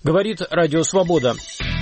Говорит Радио Свобода.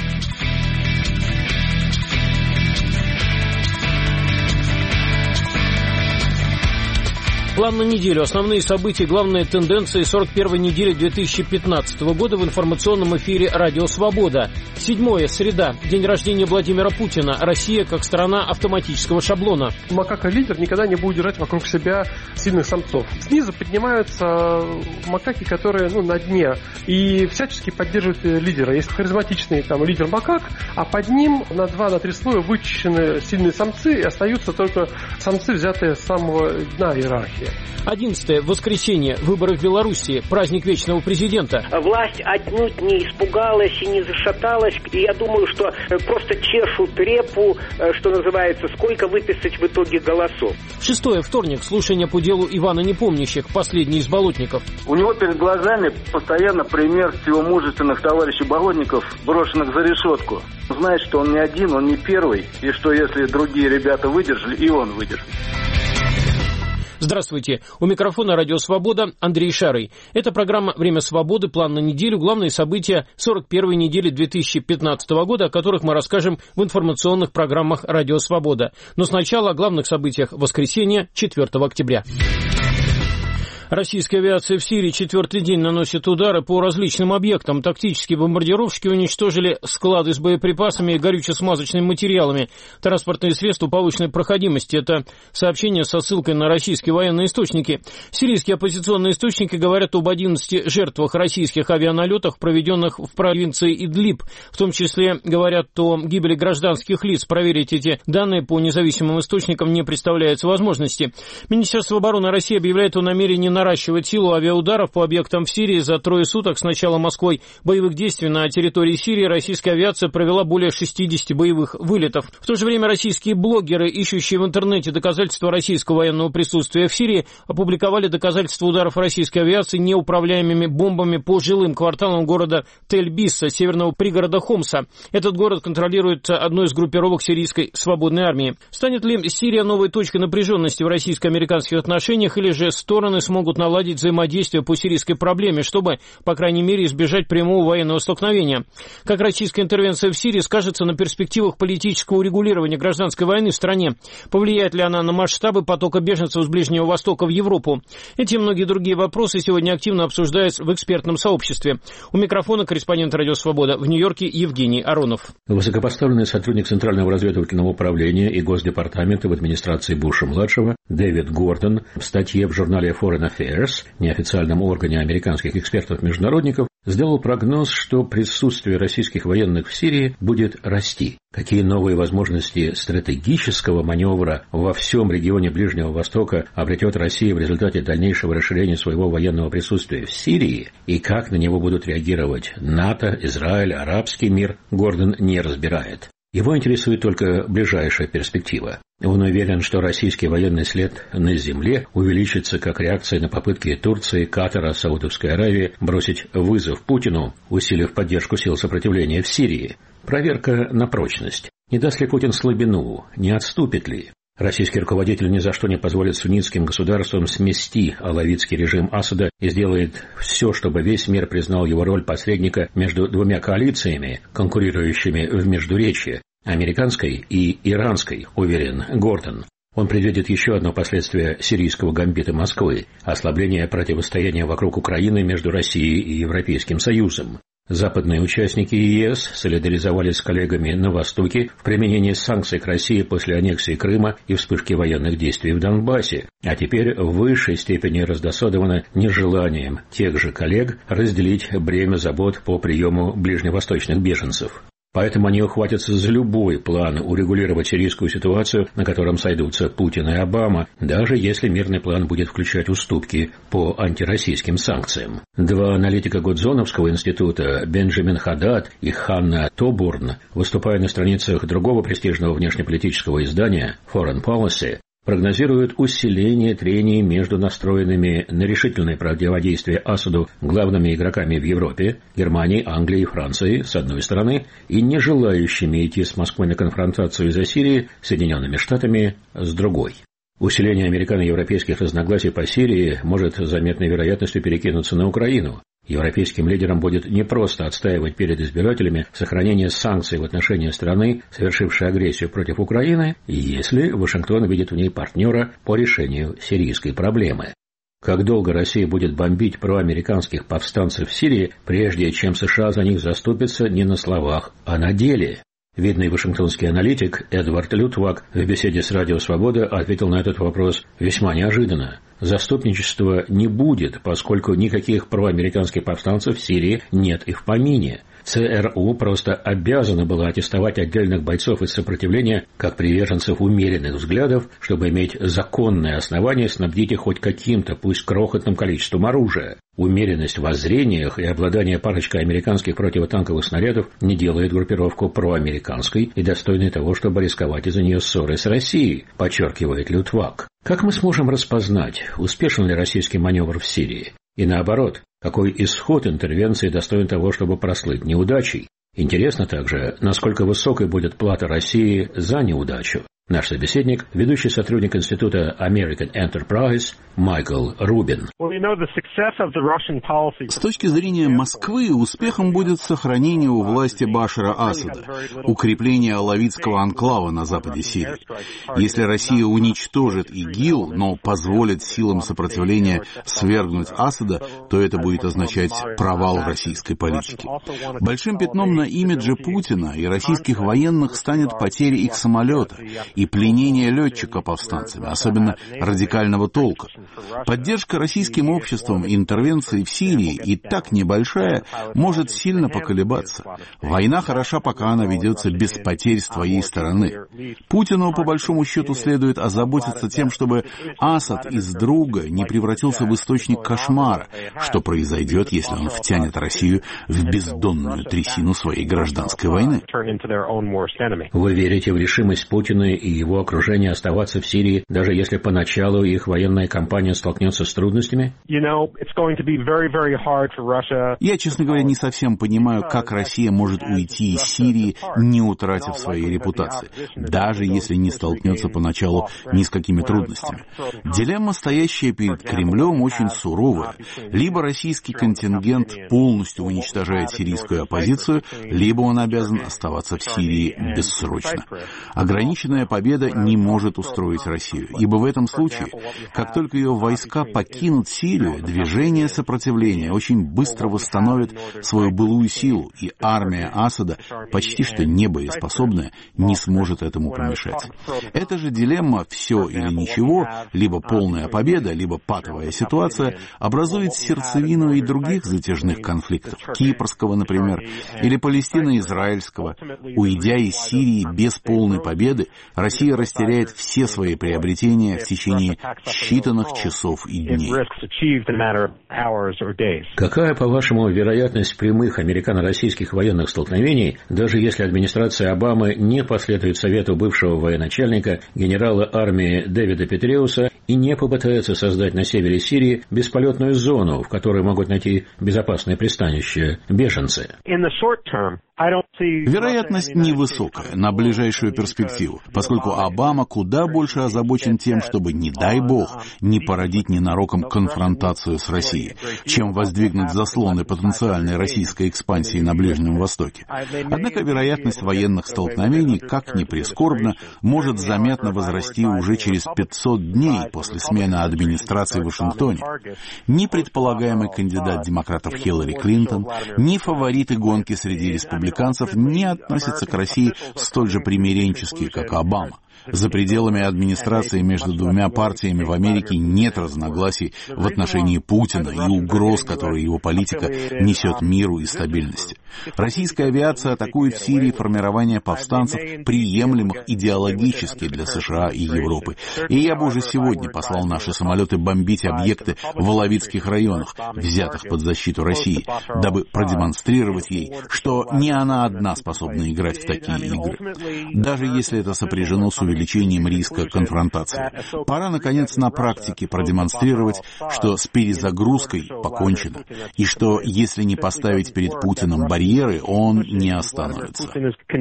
План на неделю. Основные события, главные тенденции 41-й недели 2015 года в информационном эфире «Радио Свобода». 7-е, среда. День рождения Владимира Путина. Россия как страна автоматического шаблона. Макака-лидер никогда не будет держать вокруг себя сильных самцов. Снизу поднимаются макаки, которые на дне, и всячески поддерживают лидера. Есть харизматичный лидер макак, а под ним на 2-3 слоя вычищены сильные самцы, и остаются только самцы, взятые с самого дна иерархии. 11-е, воскресенье. Выборы в Белоруссии. Праздник вечного президента. Власть отнюдь не испугалась и не зашаталась. И я думаю, что просто чешут репу, что называется, сколько выписать в итоге голосов. 6-е, вторник. Слушание по делу Ивана Непомнящих. Последний из болотников. У него перед глазами постоянно пример всего мужественных товарищей болотников, брошенных за решетку. Знает, что он не один, он не первый. И что если другие ребята выдержали, и он выдержит. Здравствуйте. У микрофона «Радио Свобода» Андрей Шарый. Это программа «Время свободы. План на неделю». Главные события 41-й недели 2015 года, о которых мы расскажем в информационных программах «Радио Свобода». Но сначала о главных событиях воскресенья, 4 октября. Российская авиация в Сирии четвертый день наносит удары по различным объектам. Тактические бомбардировщики уничтожили склады с боеприпасами и горюче-смазочными материалами, транспортные средства повышенной проходимости. Это сообщение со ссылкой на российские военные источники. Сирийские оппозиционные источники говорят об 11 жертвах российских авианалетах, проведенных в провинции Идлиб. В том числе говорят о гибели гражданских лиц. Проверить эти данные по независимым источникам не представляется возможности. Министерство обороны России объявляет о намерении наращивать силу авиаударов по объектам в Сирии. За 3 суток с начала Москвой боевых действий на территории Сирии российская авиация провела более 60 боевых вылетов. В то же время российские блогеры, ищущие в интернете доказательства российского военного присутствия в Сирии, опубликовали доказательства ударов российской авиации неуправляемыми бомбами по жилым кварталам города Тель-Бисса, северного пригорода Хомса. Этот город контролирует одну из группировок сирийской свободной армии. Станет ли Сирия новой точкой напряженности в российско-американских отношениях, или же стороны смогут наладить взаимодействие по сирийской проблеме, чтобы, по крайней мере, избежать прямого военного столкновения? Как российская интервенция в Сирии скажется на перспективах политического урегулирования гражданской войны в стране? Повлияет ли она на масштабы потока беженцев с Ближнего Востока в Европу? Эти и многие другие вопросы сегодня активно обсуждаются в экспертном сообществе. У микрофона корреспондент «Радио Свобода» в Нью-Йорке Евгений Аронов. Высокопоставленный сотрудник Центрального разведывательного управления и Госдепартамента в администрации Буша-младшего Дэвид Гордон в статье в журнале Foreign Affairs, неофициальном органе американских экспертов-международников, сделал прогноз, что присутствие российских военных в Сирии будет расти. Какие новые возможности стратегического маневра во всем регионе Ближнего Востока обретет Россия в результате дальнейшего расширения своего военного присутствия в Сирии, и как на него будут реагировать НАТО, Израиль, арабский мир, Гордон не разбирает. Его интересует только ближайшая перспектива. Он уверен, что российский военный след на земле увеличится как реакция на попытки Турции, Катара, Саудовской Аравии бросить вызов Путину, усилив поддержку сил сопротивления в Сирии. Проверка на прочность. Не даст ли Путин слабину? Не отступит ли? Российский руководитель ни за что не позволит суннитским государствам смести алавитский режим Асада и сделает все, чтобы весь мир признал его роль посредника между двумя коалициями, конкурирующими в Междуречье, американской и иранской, уверен Гордон. Он предвидит еще одно последствие сирийского гамбита Москвы – ослабление противостояния вокруг Украины между Россией и Европейским Союзом. Западные участники ЕС солидаризовались с коллегами на Востоке в применении санкций к России после аннексии Крыма и вспышки военных действий в Донбассе, а теперь в высшей степени раздосадованы нежеланием тех же коллег разделить бремя забот по приему ближневосточных беженцев. Поэтому они ухватятся за любой план урегулировать сирийскую ситуацию, на котором сойдутся Путин и Обама, даже если мирный план будет включать уступки по антироссийским санкциям. Два аналитика Гудзоновского института, Бенджамин Хадад и Ханна Тобурн, выступая на страницах другого престижного внешнеполитического издания Foreign Policy, прогнозируют усиление трений между настроенными на решительное противодействие Асаду главными игроками в Европе, Германии, Англии и Франции, с одной стороны, и не желающими идти с Москвой на конфронтацию из-за Сирии Соединенными Штатами с другой. Усиление американо-европейских разногласий по Сирии может с заметной вероятностью перекинуться на Украину. Европейским лидерам будет непросто отстаивать перед избирателями сохранение санкций в отношении страны, совершившей агрессию против Украины, если Вашингтон видит в ней партнера по решению сирийской проблемы. Как долго Россия будет бомбить проамериканских повстанцев в Сирии, прежде чем США за них заступятся не на словах, а на деле? Видный вашингтонский аналитик Эдвард Лютвак в беседе с Радио Свобода ответил на этот вопрос весьма неожиданно. Заступничества не будет, поскольку никаких проамериканских повстанцев в Сирии нет и в помине. ЦРУ просто обязана была аттестовать отдельных бойцов из сопротивления как приверженцев умеренных взглядов, чтобы иметь законное основание снабдить их хоть каким-то, пусть крохотным количеством оружия. Умеренность в воззрениях и обладание парочкой американских противотанковых снарядов не делает группировку проамериканской и достойной того, чтобы рисковать из-за нее ссоры с Россией, подчеркивает Лютвак. Как мы сможем распознать, успешен ли российский маневр в Сирии? И наоборот, какой исход интервенции достоин того, чтобы прослыть неудачей? Интересно также, насколько высокой будет плата России за неудачу. Наш собеседник – ведущий сотрудник Института American Enterprise Майкл Рубин. С точки зрения Москвы, успехом будет сохранение у власти Башара Асада, укрепление алавитского анклава на западе Сирии. Если Россия уничтожит ИГИЛ, но позволит силам сопротивления свергнуть Асада, то это будет означать провал российской политики. Большим пятном на имидже Путина и российских военных станет потеря их самолета и пленение летчика повстанцами, особенно радикального толка. Поддержка российским обществом интервенции в Сирии, и так небольшая, может сильно поколебаться. Война хороша, пока она ведется без потерь с твоей стороны. Путину, по большому счету, следует озаботиться тем, чтобы Асад из друга не превратился в источник кошмара, что произойдет, если он втянет Россию в бездонную трясину своей гражданской войны. Вы верите в решимость Путина и его окружения оставаться в Сирии, даже если поначалу их военная кампания столкнется с трудностями? Я, честно говоря, не совсем понимаю, как Россия может уйти из Сирии, не утратив своей репутации, даже если не столкнется поначалу ни с какими трудностями. Дилемма, стоящая перед Кремлем, очень суровая. Либо российский контингент полностью уничтожает сирийскую оппозицию, либо он обязан оставаться в Сирии бессрочно. Ограниченная победа не может устроить Россию, ибо в этом случае, как только ее войска покинут Сирию, движение сопротивления очень быстро восстановит свою былую силу, и армия Асада, почти что небоеспособная, не сможет этому помешать. Эта же дилемма «все или ничего», либо полная победа, либо патовая ситуация, образует сердцевину и других затяжных конфликтов, кипрского, например, или палестино-израильского. Уйдя из Сирии без полной победы, Россия растеряет все свои приобретения в течение считанных часов и дней. Какая, по-вашему, вероятность прямых американо-российских военных столкновений, даже если администрация Обамы не последует совету бывшего военачальника генерала армии Дэвида Петреуса и не попытается создать на севере Сирии бесполетную зону, в которой могут найти безопасное пристанище беженцы? Вероятность невысокая на ближайшую перспективу, поскольку Обама куда больше озабочен тем, чтобы, не дай бог, не породить ненароком конфронтацию с Россией, чем воздвигнуть заслоны потенциальной российской экспансии на Ближнем Востоке. Однако вероятность военных столкновений, как ни прискорбно, может заметно возрасти уже через 500 дней после смены администрации в Вашингтоне. Ни предполагаемый кандидат демократов Хиллари Клинтон, ни фавориты гонки среди республиканцев не относятся к России столь же примиренчески, как Обама. За пределами администрации между двумя партиями в Америке нет разногласий в отношении Путина и угроз, которые его политика несет миру и стабильности. Российская авиация атакует в Сирии формирование повстанцев, приемлемых идеологически для США и Европы. И я бы уже сегодня послал наши самолеты бомбить объекты в алавитских районах, взятых под защиту России, дабы продемонстрировать ей, что не она одна способна играть в такие игры. Даже если это сопряжено с увеличением риска конфронтации. Пора, наконец, на практике продемонстрировать, что с перезагрузкой покончено, и что, если не поставить перед Путиным барьеры, он не остановится.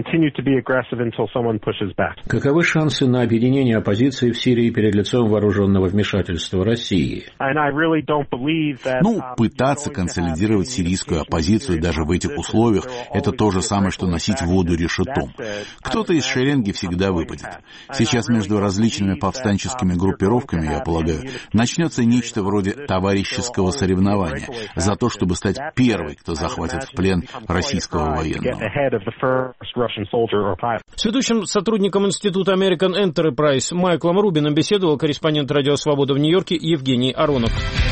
Каковы шансы на объединение оппозиции в Сирии перед лицом вооруженного вмешательства России? Пытаться консолидировать сирийскую оппозицию даже в этих условиях – это то же самое, что носить воду решетом. Кто-то из шеренги всегда выпадет. Сейчас между различными повстанческими группировками, я полагаю, начнется нечто вроде товарищеского соревнования за то, чтобы стать первой, кто захватит в плен российского военного. С ведущим сотрудником Института American Enterprise Майклом Рубином беседовал корреспондент «Радио Свобода» в Нью-Йорке Евгений Аронов.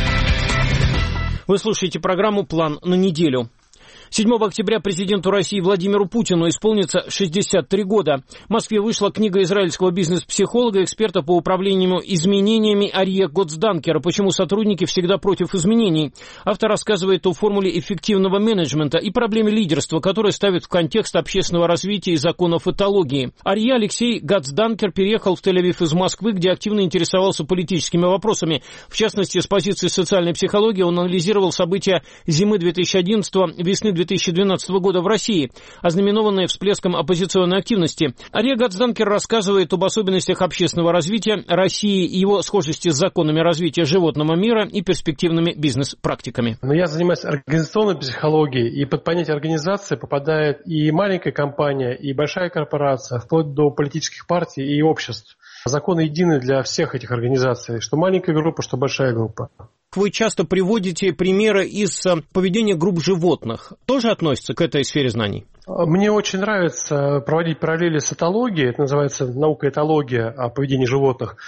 Вы слушаете программу «План на неделю». 7 октября президенту России Владимиру Путину исполнится 63 года. В Москве вышла книга израильского бизнес-психолога, эксперта по управлению изменениями Арье Готсданкера «Почему сотрудники всегда против изменений». Автор рассказывает о формуле эффективного менеджмента и проблеме лидерства, которая ставит в контекст общественного развития и законов этологии. Арье Алексей Готсданкер переехал в Тель-Авив из Москвы, где активно интересовался политическими вопросами. В частности, с позиции социальной психологии он анализировал события зимы 2011-го, весны 2012 года в России, ознаменованные всплеском оппозиционной активности. Арье Готсданкер рассказывает об особенностях общественного развития России и его схожести с законами развития животного мира и перспективными бизнес-практиками. Но я занимаюсь организационной психологией, и под понятие организации попадает и маленькая компания, и большая корпорация, вплоть до политических партий и обществ. Законы едины для всех этих организаций, что маленькая группа, что большая группа. Вы часто приводите примеры из поведения групп животных. Тоже относится к этой сфере знаний? Мне очень нравится проводить параллели с этологией, это называется наука этология о поведении животных.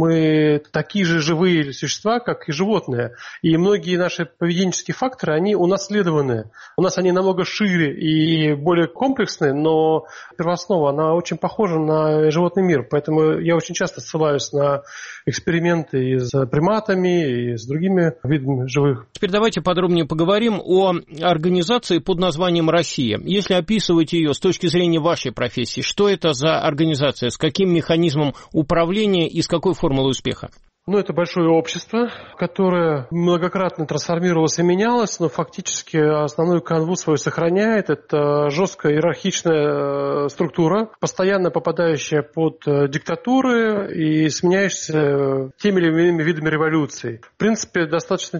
Мы такие же живые существа, как и животные, и многие наши поведенческие факторы, они унаследованы. У нас они намного шире и более комплексные, но первооснова, она очень похожа на животный мир, поэтому я очень часто ссылаюсь на эксперименты и с приматами, и с другими видами живых. Теперь давайте подробнее поговорим о организации под названием «Россия». Если описывать ее с точки зрения вашей профессии, что это за организация, с каким механизмом управления и с какой формулой успеха? Это большое общество, которое многократно трансформировалось и менялось, но фактически основную канву свою сохраняет. Это жесткая иерархичная структура, постоянно попадающая под диктатуры и сменяющаяся теми или иными видами революций. В принципе, достаточно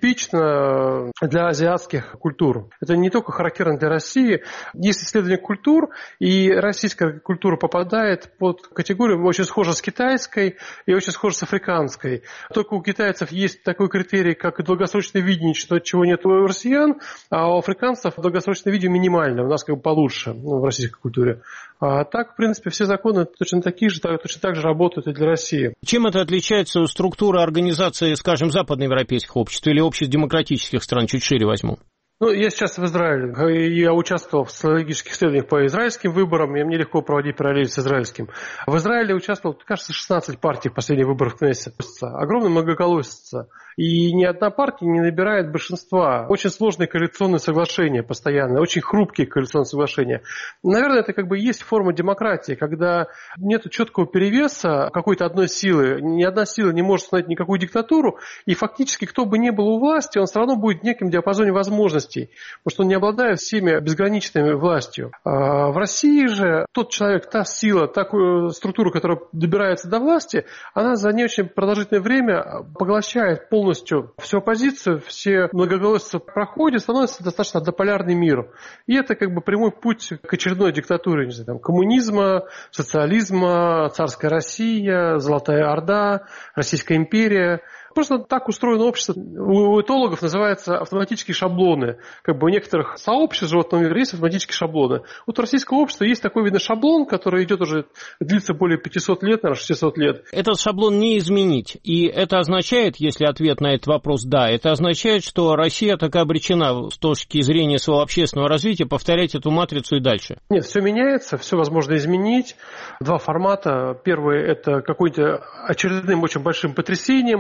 типично для азиатских культур. Это не только характерно для России. Есть исследование культур, и российская культура попадает под категорию очень схожа с китайской и очень схожа с африканской. Только у китайцев есть такой критерий, как долгосрочное видение, чего нет у россиян, а у африканцев долгосрочное видение минимальное, у нас получше в российской культуре. А так, в принципе, все законы точно такие же, точно так же работают и для России. Чем это отличается от структуры организации, скажем, западноевропейских обществ или обществ демократических стран? Чуть шире возьму. Я сейчас в Израиле. Я участвовал в социологических исследованиях по израильским выборам, и мне легко проводить параллель с израильским. В Израиле участвовал, кажется, 16 партий в последних выборах в Кнессет. Огромная многоголосица. И ни одна партия не набирает большинства. Очень сложные коалиционные соглашения постоянно, очень хрупкие коалиционные соглашения. Наверное, это есть форма демократии, когда нет четкого перевеса какой-то одной силы. Ни одна сила не может установить никакую диктатуру, и фактически кто бы ни был у власти, он все равно будет в неком диапазоне возможностей, потому что он не обладает всеми безграничной властью. А в России же тот человек, та сила, та структура, которая добирается до власти, она за не очень продолжительное время поглощает полностью всю оппозицию, все многоголосицы проходят, становится достаточно однополярный мир. И это прямой путь к очередной диктатуре, коммунизма, социализма, царская Россия, Золотая Орда, Российская империя. Просто так устроено общество. У этологов называется автоматические шаблоны. У некоторых сообществ животного мира есть автоматические шаблоны. У российского общества есть такой, видно, шаблон, который идет уже, длится более 500 лет, наверное, 600 лет. Этот шаблон не изменить. И это означает, если ответ на этот вопрос «да», это означает, что Россия так обречена с точки зрения своего общественного развития повторять эту матрицу и дальше. Нет, все меняется, все возможно изменить. Два формата. Первый – это какой-то очередным очень большим потрясением, из которого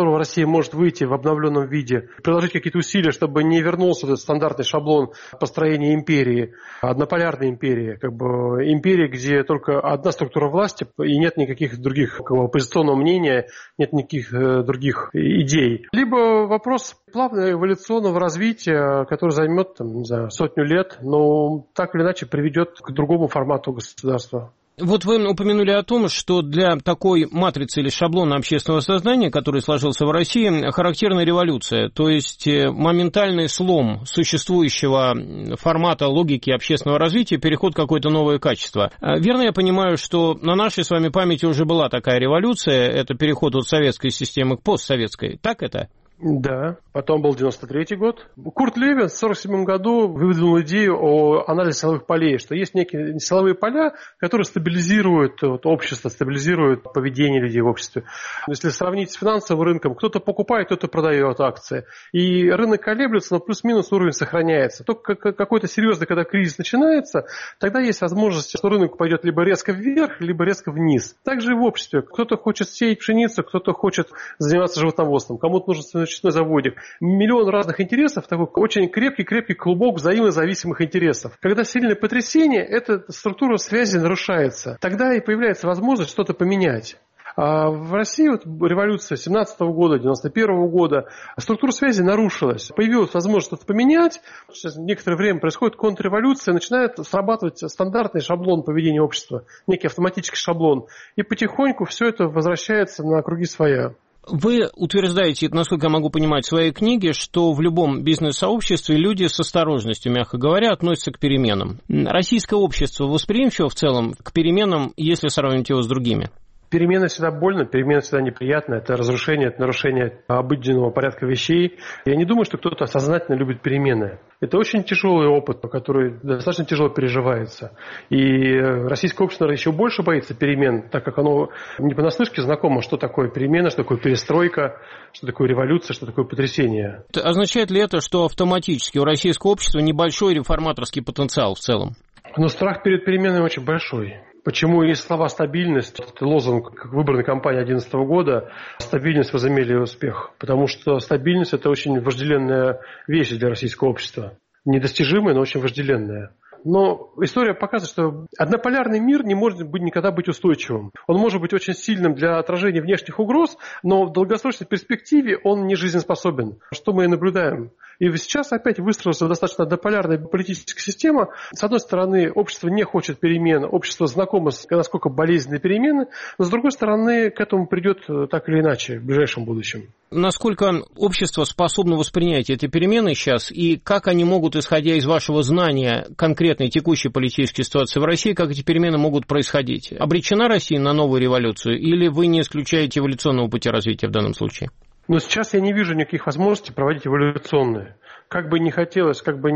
которого Россия может выйти в обновленном виде, приложить какие-то усилия, чтобы не вернулся этот стандартный шаблон построения империи, однополярной империи, империи, где только одна структура власти и нет никаких других оппозиционного мнения, нет никаких других идей. Либо вопрос плавного эволюционного развития, который займет за 100 лет, но так или иначе приведет к другому формату государства. Вот вы упомянули о том, что для такой матрицы или шаблона общественного сознания, который сложился в России, характерна революция, то есть моментальный слом существующего формата логики общественного развития, переход в какое-то новое качество. Верно я понимаю, что на нашей с вами памяти уже была такая революция, это переход от советской системы к постсоветской, так это? Да, потом был 93-й год. Курт Левин в 1947 году выдвинул идею о анализе силовых полей, что есть некие силовые поля, которые стабилизируют общество, стабилизируют поведение людей в обществе. Если сравнить с финансовым рынком, кто-то покупает, кто-то продает акции. И рынок колеблется, но плюс-минус уровень сохраняется. Только какой-то серьезный, когда кризис начинается, тогда есть возможность, что рынок пойдет либо резко вверх, либо резко вниз. Также и в обществе. Кто-то хочет сеять пшеницу, кто-то хочет заниматься животноводством, кому-то нужно очередной заводик. Миллион разных интересов, такой очень крепкий клубок взаимозависимых интересов. Когда сильное потрясение, эта структура связи нарушается. Тогда и появляется возможность что-то поменять. А в России революция 17 года, 91 года, структура связи нарушилась. Появилась возможность что-то поменять. Сейчас некоторое время происходит контрреволюция, начинает срабатывать стандартный шаблон поведения общества, некий автоматический шаблон. И потихоньку все это возвращается на круги своя. Вы утверждаете, насколько я могу понимать в своей книге, что в любом бизнес-сообществе люди с осторожностью, мягко говоря, относятся к переменам. Российское общество восприимчиво в целом к переменам, если сравнивать его с другими? Перемена всегда больно, перемена всегда неприятна. Это разрушение, это нарушение обыденного порядка вещей. Я не думаю, что кто-то сознательно любит перемены. Это очень тяжелый опыт, который достаточно тяжело переживается. И российское общество, наверное, еще больше боится перемен, так как оно не понаслышке знакомо, что такое перемена, что такое перестройка, что такое революция, что такое потрясение. Означает ли это, что автоматически у российского общества небольшой реформаторский потенциал в целом? Но страх перед переменами очень большой. Почему и слова «стабильность», это лозунг выборной кампании 2011 года, стабильность возымели успех? Потому что стабильность – это очень вожделенная вещь для российского общества. Недостижимая, но очень вожделенная. Но история показывает, что однополярный мир не может никогда быть устойчивым. Он может быть очень сильным для отражения внешних угроз, но в долгосрочной перспективе он не жизнеспособен. Что мы и наблюдаем. И сейчас опять выстроилась достаточно однополярная политическая система. С одной стороны, общество не хочет перемен, общество знакомо с насколько болезненные перемены, но с другой стороны, к этому придет так или иначе в ближайшем будущем. Насколько общество способно воспринять эти перемены сейчас, и как они могут, исходя из вашего знания конкретной текущей политической ситуации в России, как эти перемены могут происходить? Обречена Россия на новую революцию, или вы не исключаете эволюционного пути развития в данном случае? Но сейчас я не вижу никаких возможностей проводить эволюционные. Как бы не хотелось, как бы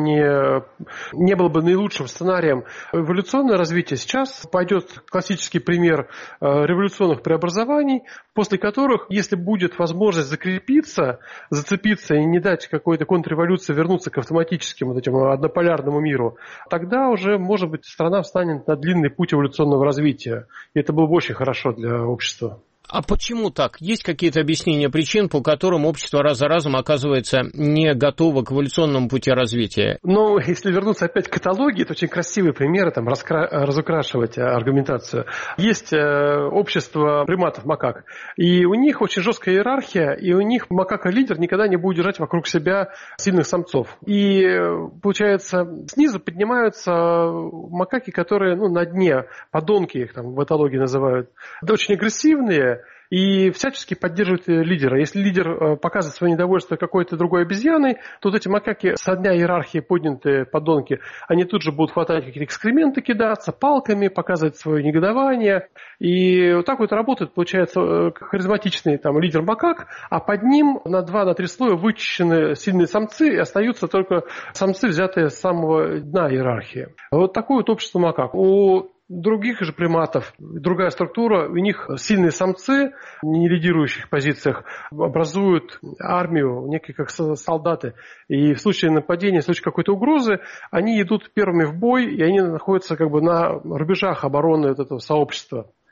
не было бы наилучшим сценарием эволюционное развитие, сейчас пойдет классический пример революционных преобразований, после которых, если будет возможность закрепиться, зацепиться и не дать какой-то контрреволюции вернуться к автоматическим этим однополярному миру, тогда уже, может быть, страна встанет на длинный путь эволюционного развития. И это было бы очень хорошо для общества. А почему так? Есть какие-то объяснения причин, по которым общество раз за разом оказывается не готово к эволюционному пути развития? Ну, если вернуться опять к каталогии, это очень красивые примеры, разукрашивать аргументацию. Есть общество приматов-макак, и у них очень жесткая иерархия, и у них макака-лидер никогда не будет держать вокруг себя сильных самцов. И, получается, снизу поднимаются макаки, которые на дне, подонки их там в этологии называют, очень агрессивные, и всячески поддерживают лидера. Если лидер показывает свое недовольство какой-то другой обезьяной, то вот эти макаки со дня иерархии поднятые подонки, они тут же будут хватать какие-то экскременты, кидаться палками, показывать свое негодование. И вот так вот работает, получается, харизматичный лидер макак, а под ним на 2-3 слоя вычищены сильные самцы, и остаются только самцы, взятые с самого дна иерархии. Вот такое вот общество макак. У других же приматов другая структура, у них сильные самцы, не лидирующих позициях, образуют армию, некие как солдаты. И в случае нападения, в случае какой-то угрозы, они идут первыми в бой, и они находятся на рубежах обороны этого сообщества.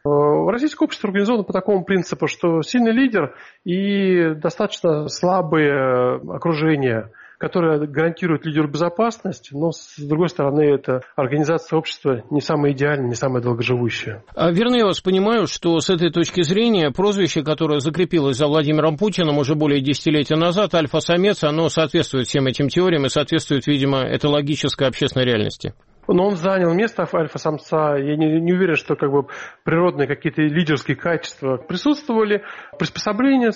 Российское общество организовано по такому принципу, что сильный лидер и достаточно слабое окружение, которое гарантирует лидеру безопасность, но, с другой стороны, это организация общества не самая идеальная, не самая долгоживущая. Верно, я вас понимаю, что с этой точки зрения прозвище, которое закрепилось за Владимиром Путиным уже более десятилетия назад, альфа-самец, оно соответствует всем этим теориям и соответствует, видимо, этологической общественной реальности. Но он занял место альфа-самца. Я не уверен, что природные какие-то лидерские качества присутствовали. Приспособление,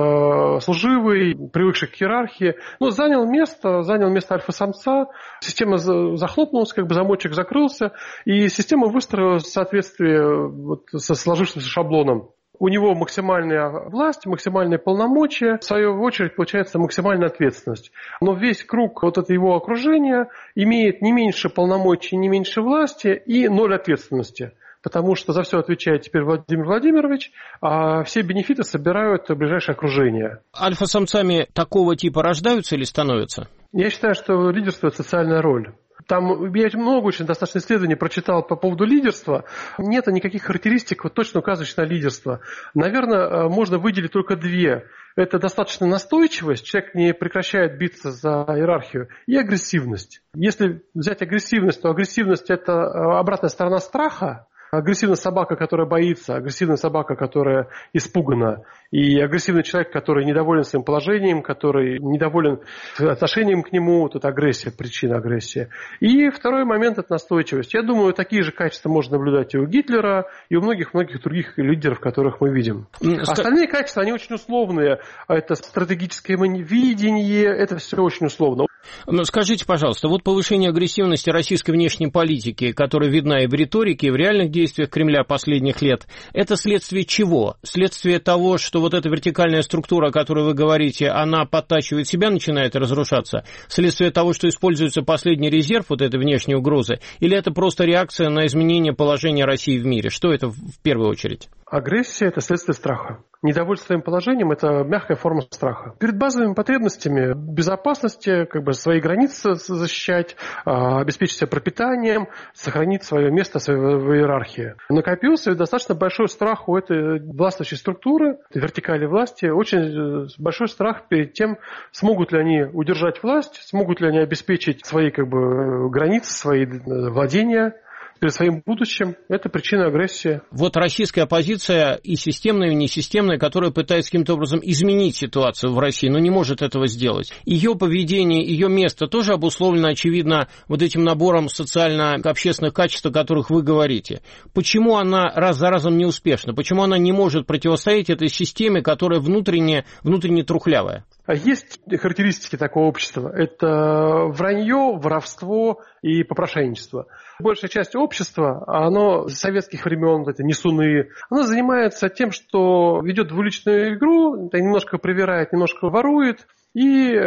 служивый, привыкший к иерархии. Но занял место альфа-самца. Система захлопнулась, замочек закрылся. И система выстроилась в соответствии со сложившимся шаблоном. У него максимальная власть, максимальные полномочия, в свою очередь, получается максимальная ответственность. Но весь круг это его окружения имеет не меньше полномочий, не меньше власти и 0 ответственности. Потому что за все отвечает теперь Владимир Владимирович, а все бенефиты собирают ближайшее окружение. Альфа-самцами такого типа рождаются или становятся? Я считаю, что лидерство – это социальная роль. Там я много очень достаточно исследований прочитал по поводу лидерства. Нет никаких характеристик, точно указывающих на лидерство. Наверное, можно выделить только 2. Это достаточно настойчивость, человек не прекращает биться за иерархию, и агрессивность. Если взять агрессивность, то агрессивность – это обратная сторона страха. Агрессивная собака, которая боится, агрессивная собака, которая испугана, и агрессивный человек, который недоволен своим положением, который недоволен отношением к нему, тут агрессия, причина агрессии. И второй момент – это настойчивость. Я думаю, такие же качества можно наблюдать и у Гитлера, и у многих-многих других лидеров, которых мы видим. Остальные качества, они очень условные. Это стратегическое видение, это все очень условно. Скажите, пожалуйста, повышение агрессивности российской внешней политики, которая видна и в риторике, и в реальных действиях Кремля последних лет, это следствие чего? Следствие того, что эта вертикальная структура, о которой вы говорите, она подтачивает себя, начинает разрушаться? Следствие того, что используется последний резерв этой внешней угрозы? Или это просто реакция на изменение положения России в мире? Что это в первую очередь? Агрессия – это следствие страха. Недовольство своим положением – это мягкая форма страха. Перед базовыми потребностями безопасности, свои границы защищать, обеспечить себя пропитанием, сохранить свое место в иерархии. Накопился достаточно большой страх у этой властвующей структуры, этой вертикали власти, очень большой страх перед тем, смогут ли они удержать власть, смогут ли они обеспечить свои границы, свои владения перед своим будущим. Это причина агрессии. Российская оппозиция, и системная, и несистемная, которая пытается каким-то образом изменить ситуацию в России, но не может этого сделать. Ее поведение, ее место тоже обусловлено, очевидно, этим набором социально-общественных качеств, о которых вы говорите. Почему она раз за разом не успешна? Почему она не может противостоять этой системе, которая внутренне трухлявая? Есть характеристики такого общества. Это вранье, воровство и попрошайничество. Большая часть общества, оно с советских времен, это несуны, оно занимается тем, что ведет двуличную игру, немножко привирает, немножко ворует. И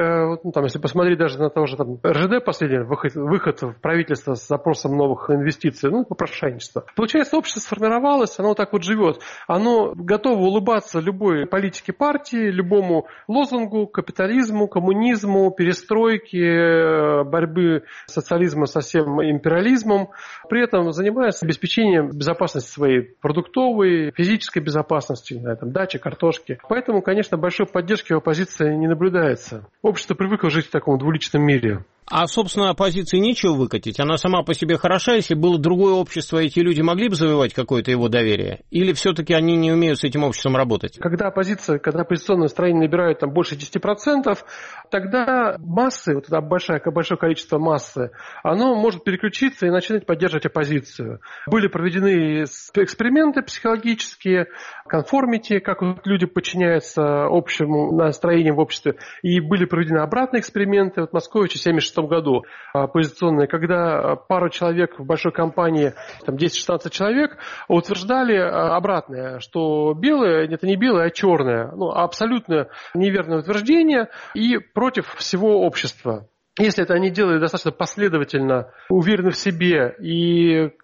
если посмотреть даже на того же РЖД последний выход в правительство с запросом новых инвестиций, попрошайничество. Получается, общество сформировалось, оно живет. Оно готово улыбаться любой политике партии, любому лозунгу, капитализму, коммунизму, перестройке, борьбы социализма со всем империализмом. При этом занимается обеспечением безопасности своей продуктовой, физической безопасности, дачи, картошки. Поэтому, конечно, большой поддержки у оппозиции не наблюдается. Общество привыкло жить в таком двуличном мире. А, собственно, оппозиции нечего выкатить? Она сама по себе хороша? Если было другое общество, эти люди могли бы завоевать какое-то его доверие? Или все-таки они не умеют с этим обществом работать? Когда оппозиционное настроение набирает больше 10%, тогда массы, большое количество массы, оно может переключиться и начинать поддерживать оппозицию. Были проведены эксперименты психологические, конформити, как люди подчиняются общему настроению в обществе, и были проведены обратные эксперименты. В Москве в 1976 году оппозиционные, когда пару человек в большой компании, 10-16 человек, утверждали обратное, что белое, это не белое, а черное. Абсолютно неверное утверждение и против всего общества. Если это они делали достаточно последовательно, уверены в себе и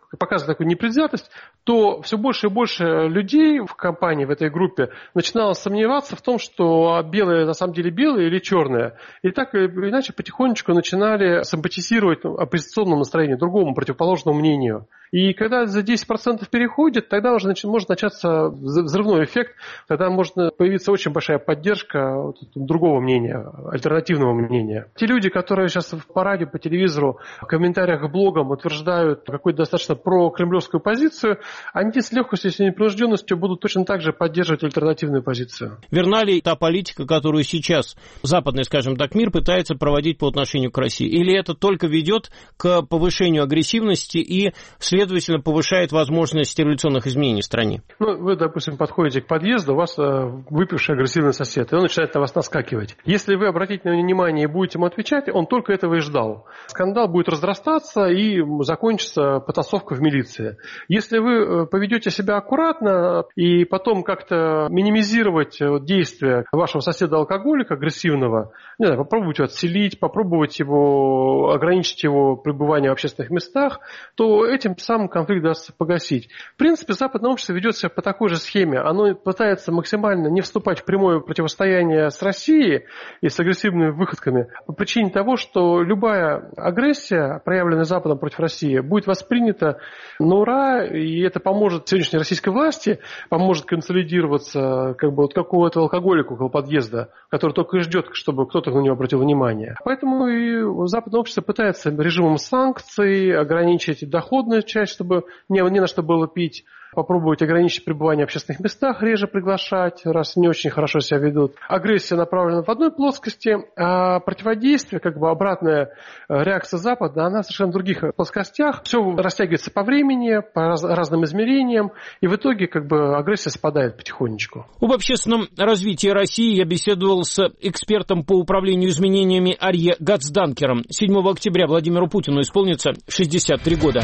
показывает такую непредвзятость, то все больше и больше людей в компании, в этой группе, начинало сомневаться в том, что белое на самом деле белое или черное. И так или иначе потихонечку начинали симпатизировать оппозиционному настроению, другому противоположному мнению. И когда за 10% переходит, тогда уже может начаться взрывной эффект, тогда может появиться очень большая поддержка другого мнения, альтернативного мнения. Те люди, которые сейчас по радио, по телевизору, в комментариях к блогам утверждают какую-то достаточно прокремлевскую позицию, они с легкостью, с непринужденностью будут точно так же поддерживать альтернативную позицию. Верна ли та политика, которую сейчас западный, скажем так, мир пытается проводить по отношению к России? Или это только ведет к повышению агрессивности и, следовательно, повышает возможность революционных изменений в стране? Вы, допустим, подходите к подъезду, у вас выпивший агрессивный сосед, и он начинает на вас наскакивать. Если вы обратите на него внимание и будете ему отвечать, он только этого и ждал. Скандал будет разрастаться и закончится потасовка в милиции. Если вы поведете себя аккуратно и потом как-то минимизировать действия вашего соседа-алкоголика агрессивного, не знаю, попробуйте отселить, попробовать его, ограничить его пребывание в общественных местах, то этим самым конфликт даст погасить. В принципе, западное общество ведет себя по такой же схеме. Оно пытается максимально не вступать в прямое противостояние с Россией и с агрессивными выходками по причине того, что любая агрессия, проявленная Западом против России, будет воспринята на ура, и это поможет сегодняшней российской власти, поможет консолидироваться вот какого-то алкоголика около подъезда, который только и ждет, чтобы кто-то на него обратил внимание. Поэтому и западное общество пытается режимом санкций ограничить доходную часть, чтобы не на что было пить, попробовать ограничить пребывание в общественных местах, реже приглашать, раз не очень хорошо себя ведут. Агрессия направлена в одной плоскости, а противодействие, обратная реакция Запада, она совершенно в других плоскостях. Все растягивается по времени, по разным измерениям, и в итоге агрессия спадает потихонечку. Об общественном развитии России я беседовал с экспертом по управлению изменениями Арье Гацданкером. 7 октября Владимиру Путину исполнится 63 года.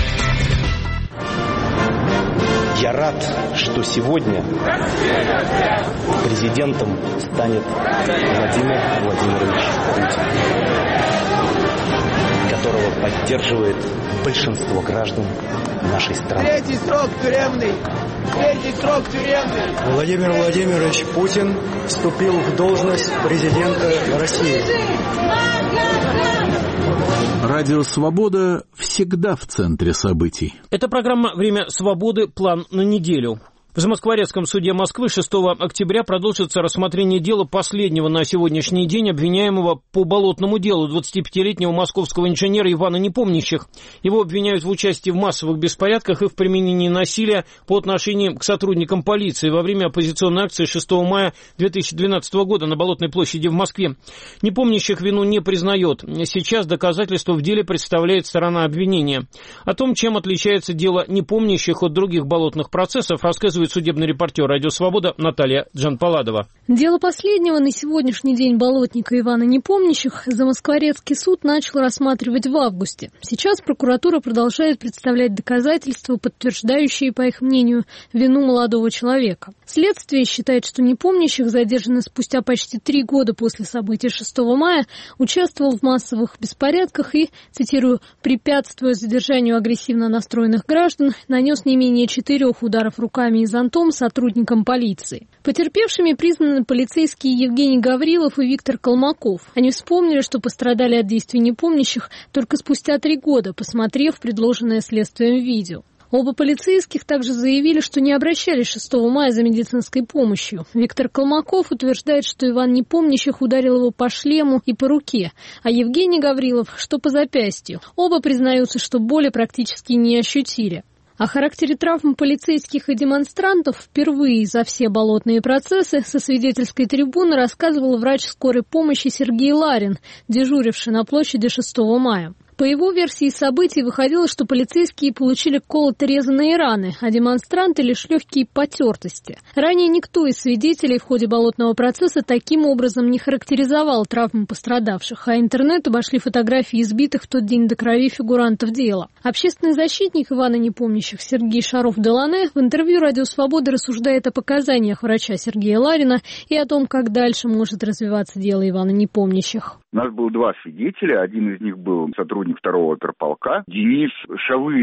Я рад, что сегодня президентом станет Владимир Владимирович Путин, которого поддерживает большинство граждан нашей страны. Третий срок тюремный! Третий срок тюремный! Владимир Владимирович Путин вступил в должность президента России. Радио «Свобода» всегда в центре событий. Это программа «Время свободы. План на неделю». В Замоскворецком суде Москвы 6 октября продолжится рассмотрение дела последнего на сегодняшний день обвиняемого по болотному делу 25-летнего московского инженера Ивана Непомнящих. Его обвиняют в участии в массовых беспорядках и в применении насилия по отношению к сотрудникам полиции во время оппозиционной акции 6 мая 2012 года на Болотной площади в Москве. Непомнящих вину не признает. Сейчас доказательства в деле представляет сторона обвинения. О том, чем отличается дело Непомнящих от других болотных процессов, рассказывает судебный репортер «Радио Свобода» Наталья Джанпаладова. Дело последнего на сегодняшний день болотника Ивана Непомнящих Замоскворецкий суд начал рассматривать в августе. Сейчас прокуратура продолжает представлять доказательства, подтверждающие, по их мнению, вину молодого человека. Следствие считает, что Непомнящих, задержанный спустя почти 3 года после событий 6 мая, участвовал в массовых беспорядках и, цитирую, препятствуя задержанию агрессивно настроенных граждан, нанес не менее 4 ударов руками и зонтом сотрудникам полиции. Потерпевшими признаны полицейские Евгений Гаврилов и Виктор Колмаков. Они вспомнили, что пострадали от действий Непомнящих только спустя 3 года, посмотрев предложенное следствием видео. Оба полицейских также заявили, что не обращались 6 мая за медицинской помощью. Виктор Колмаков утверждает, что Иван Непомнящих ударил его по шлему и по руке, а Евгений Гаврилов, что по запястью. Оба признаются, что боли практически не ощутили. О характере травм полицейских и демонстрантов впервые за все болотные процессы со свидетельской трибуны рассказывал врач скорой помощи Сергей Ларин, дежуривший на площади 6 мая. По его версии событий выходило, что полицейские получили колото-резанные раны, а демонстранты лишь легкие потертости. Ранее никто из свидетелей в ходе болотного процесса таким образом не характеризовал травмы пострадавших, а интернет обошли фотографии избитых в тот день до крови фигурантов дела. Общественный защитник Ивана Непомнящих Сергей Шаров-Делане в интервью «Радио Свобода» рассуждает о показаниях врача Сергея Ларина и о том, как дальше может развиваться дело Ивана Непомнящих. У нас было 2 свидетеля. Один из них был сотрудник 2-го оперполка Денис Шавырин.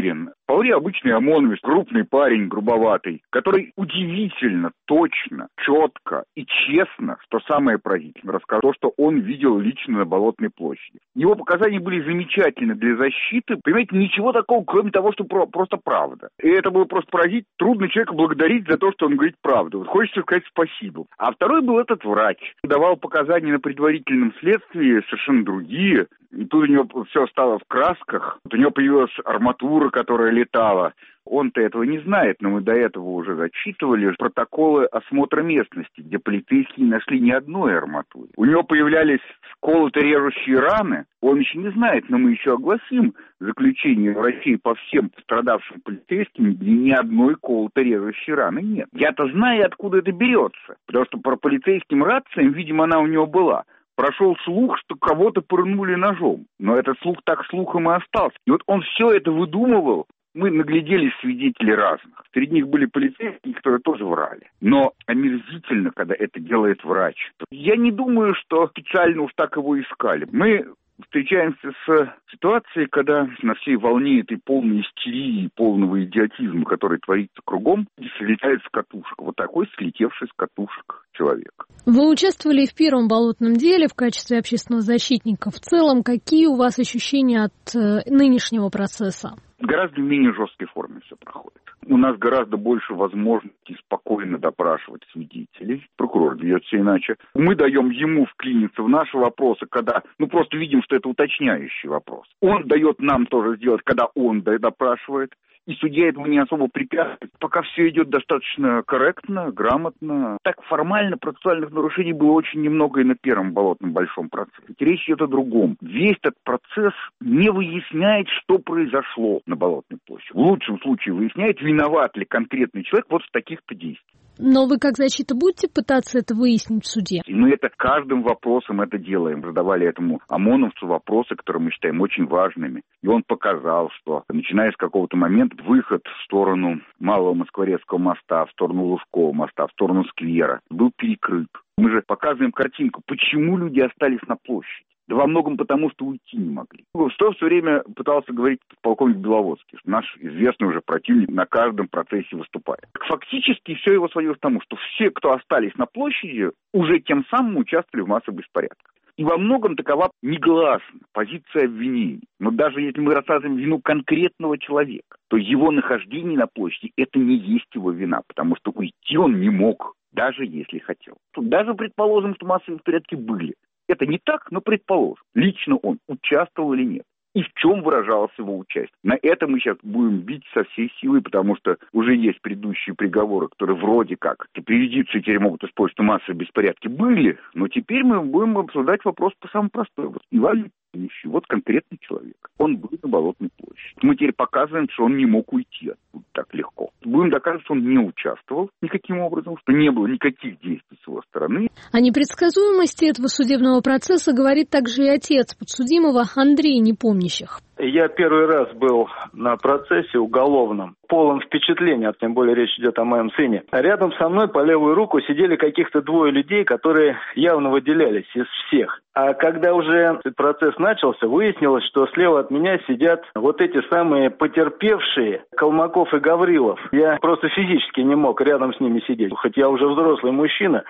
Вполне обычный ОМОНовец, крупный парень, грубоватый, который удивительно, точно, четко и честно, что самое поразительное, рассказал, что он видел лично на Болотной площади. Его показания были замечательны для защиты. Понимаете, ничего такого, кроме того, что просто правда. И это было просто поразительно. Трудно человека благодарить за то, что он говорит правду. Вот хочется сказать спасибо. А второй был этот врач. Давал показания на предварительном следствии совершенно другие. И тут у него все стало в красках. Вот у него появилась арматура, которая летала. Он-то этого не знает, но мы до этого уже зачитывали протоколы осмотра местности, где полицейские не нашли ни одной арматуры. У него появлялись колото-режущие раны. Он еще не знает, но мы еще огласим заключение врачей по всем пострадавшим полицейским, где ни одной колото-режущей раны нет. Я-то знаю, откуда это берется, потому что по полицейским рациям, видимо, она у него была. Прошел слух, что кого-то пырнули ножом. Но этот слух так слухом и остался. И вот он все это выдумывал. Мы нагляделись свидетелей разных. Среди них были полицейские, которые тоже врали. Но омерзительно, когда это делает врач. Я не думаю, что специально уж так его искали. Мы встречаемся с ситуацией, когда на всей волне этой полной истерии, полного идиотизма, который творится кругом, слетает с катушек. Вот такой слетевший с катушек человек. Вы участвовали в первом болотном деле в качестве общественного защитника. В целом, какие у вас ощущения от нынешнего процесса? В гораздо менее жесткой форме все проходит. У нас гораздо больше возможностей спокойно допрашивать свидетелей. Прокурор ведет все иначе. Мы даем ему вклиниться в наши вопросы, когда, просто видим, что это уточняющий вопрос. Он дает нам тоже сделать, когда он допрашивает. И судья этому не особо препятствует. Пока все идет достаточно корректно, грамотно. Так формально процессуальных нарушений было очень немного и на первом болотном большом процессе. Речь идет о другом. Весь этот процесс не выясняет, что произошло на Болотной площади. В лучшем случае выясняет, виноват ли конкретный человек вот в таких-то действиях. Но вы как защита будете пытаться это выяснить в суде? Мы это каждым вопросом это делаем. Задавали этому ОМОНовцу вопросы, которые мы считаем очень важными. И он показал, что начиная с какого-то момента выход в сторону Малого Москворецкого моста, в сторону Лужкова моста, в сторону сквера был перекрыт. Мы же показываем картинку, почему люди остались на площади. Да во многом потому, что уйти не могли. Что все время пытался говорить полковник Беловодский, что наш известный уже противник на каждом процессе выступает. Фактически все его сводилось к тому, что все, кто остались на площади, уже тем самым участвовали в массовых беспорядках. И во многом такова негласна позиция обвинений. Но даже если мы рассказываем вину конкретного человека, то его нахождение на площади – это не есть его вина, потому что уйти он не мог, даже если хотел. Даже предположим, что массовые беспорядки были. Это не так, но предположим, лично он участвовал или нет. И в чем выражалось его участие. На это мы сейчас будем бить со всей силы, потому что уже есть предыдущие приговоры, которые вроде как юрисдикции теперь могут использовать, что массовые беспорядки были, но теперь мы будем обсуждать вопрос по самому простой. Вот Иван Ильич, вот конкретный человек. Он был на Болотной площади. Мы теперь показываем, что он не мог уйти оттуда так легко. Будем доказывать, что он не участвовал никаким образом, что не было никаких действий с его стороны. О непредсказуемости этого судебного процесса говорит также и отец подсудимого Андрей Непомнящих. Я первый раз был на процессе уголовном, полон впечатления, тем более речь идет о моем сыне. Рядом со мной по левую руку сидели каких-то двое людей, которые явно выделялись из всех. А когда уже процесс начался, выяснилось, что слева от меня сидят вот эти самые потерпевшие Колмаков и Гаврилов. Я просто физически не мог рядом с ними сидеть. Хоть я уже взрослый мужчина,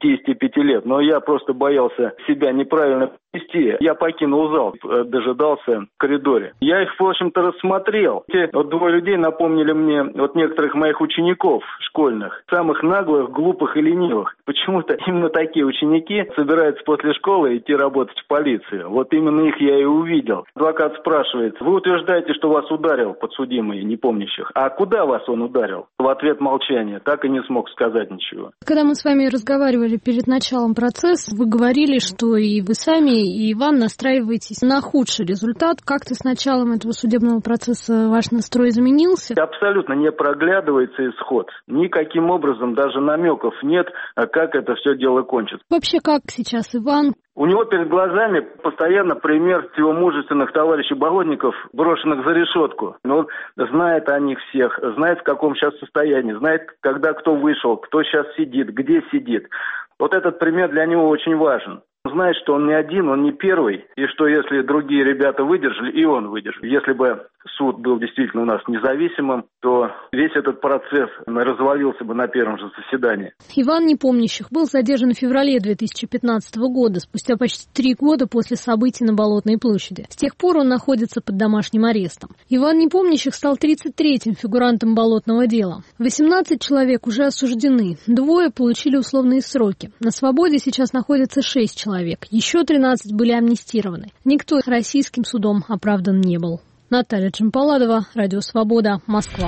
55 лет, но я просто боялся себя неправильно вести. Я покинул зал, дожидался в коридоре. Я их, в общем-то, рассмотрел. Те двое людей напомнили мне некоторых моих учеников школьных, самых наглых, глупых и ленивых. Почему-то именно такие ученики собираются после школы идти работать в полицию. Вот именно их я и увидел. Адвокат спрашивает: вы утверждаете, что вас ударил подсудимый Непомнящих. А куда вас он ударил? В ответ молчание. Так и не смог сказать ничего. Когда мы с вами разговаривали перед началом процесса, вы говорили, что и вы сами, и Иван настраиваетесь на худший результат. Как-то с началом этого судебного процесса ваш настрой изменился? Абсолютно не проглядывается исход. Никаким образом даже намеков нет, как это все дело кончится. Вообще, как сейчас Иван? У него перед глазами постоянно пример его мужественных товарищей болотников, брошенных за решетку. Он знает о них всех, знает, в каком сейчас состоянии, знает, когда кто вышел, кто сейчас сидит, где сидит. Вот этот пример для него очень важен. Он знает, что он не один, он не первый, и что если другие ребята выдержали, и он выдержит. Если бы суд был действительно у нас независимым, то весь этот процесс развалился бы на первом же заседании. Иван Непомнящих был задержан в феврале 2015 года, спустя почти 3 года после событий на Болотной площади. С тех пор он находится под домашним арестом. Иван Непомнящих стал 33-м фигурантом болотного дела. 18 человек уже осуждены, 2 получили условные сроки. На свободе сейчас находится 6 человек, еще 13 были амнистированы. Никто российским судом оправдан не был. Наталья Джампаладова, Радио Свобода, Москва.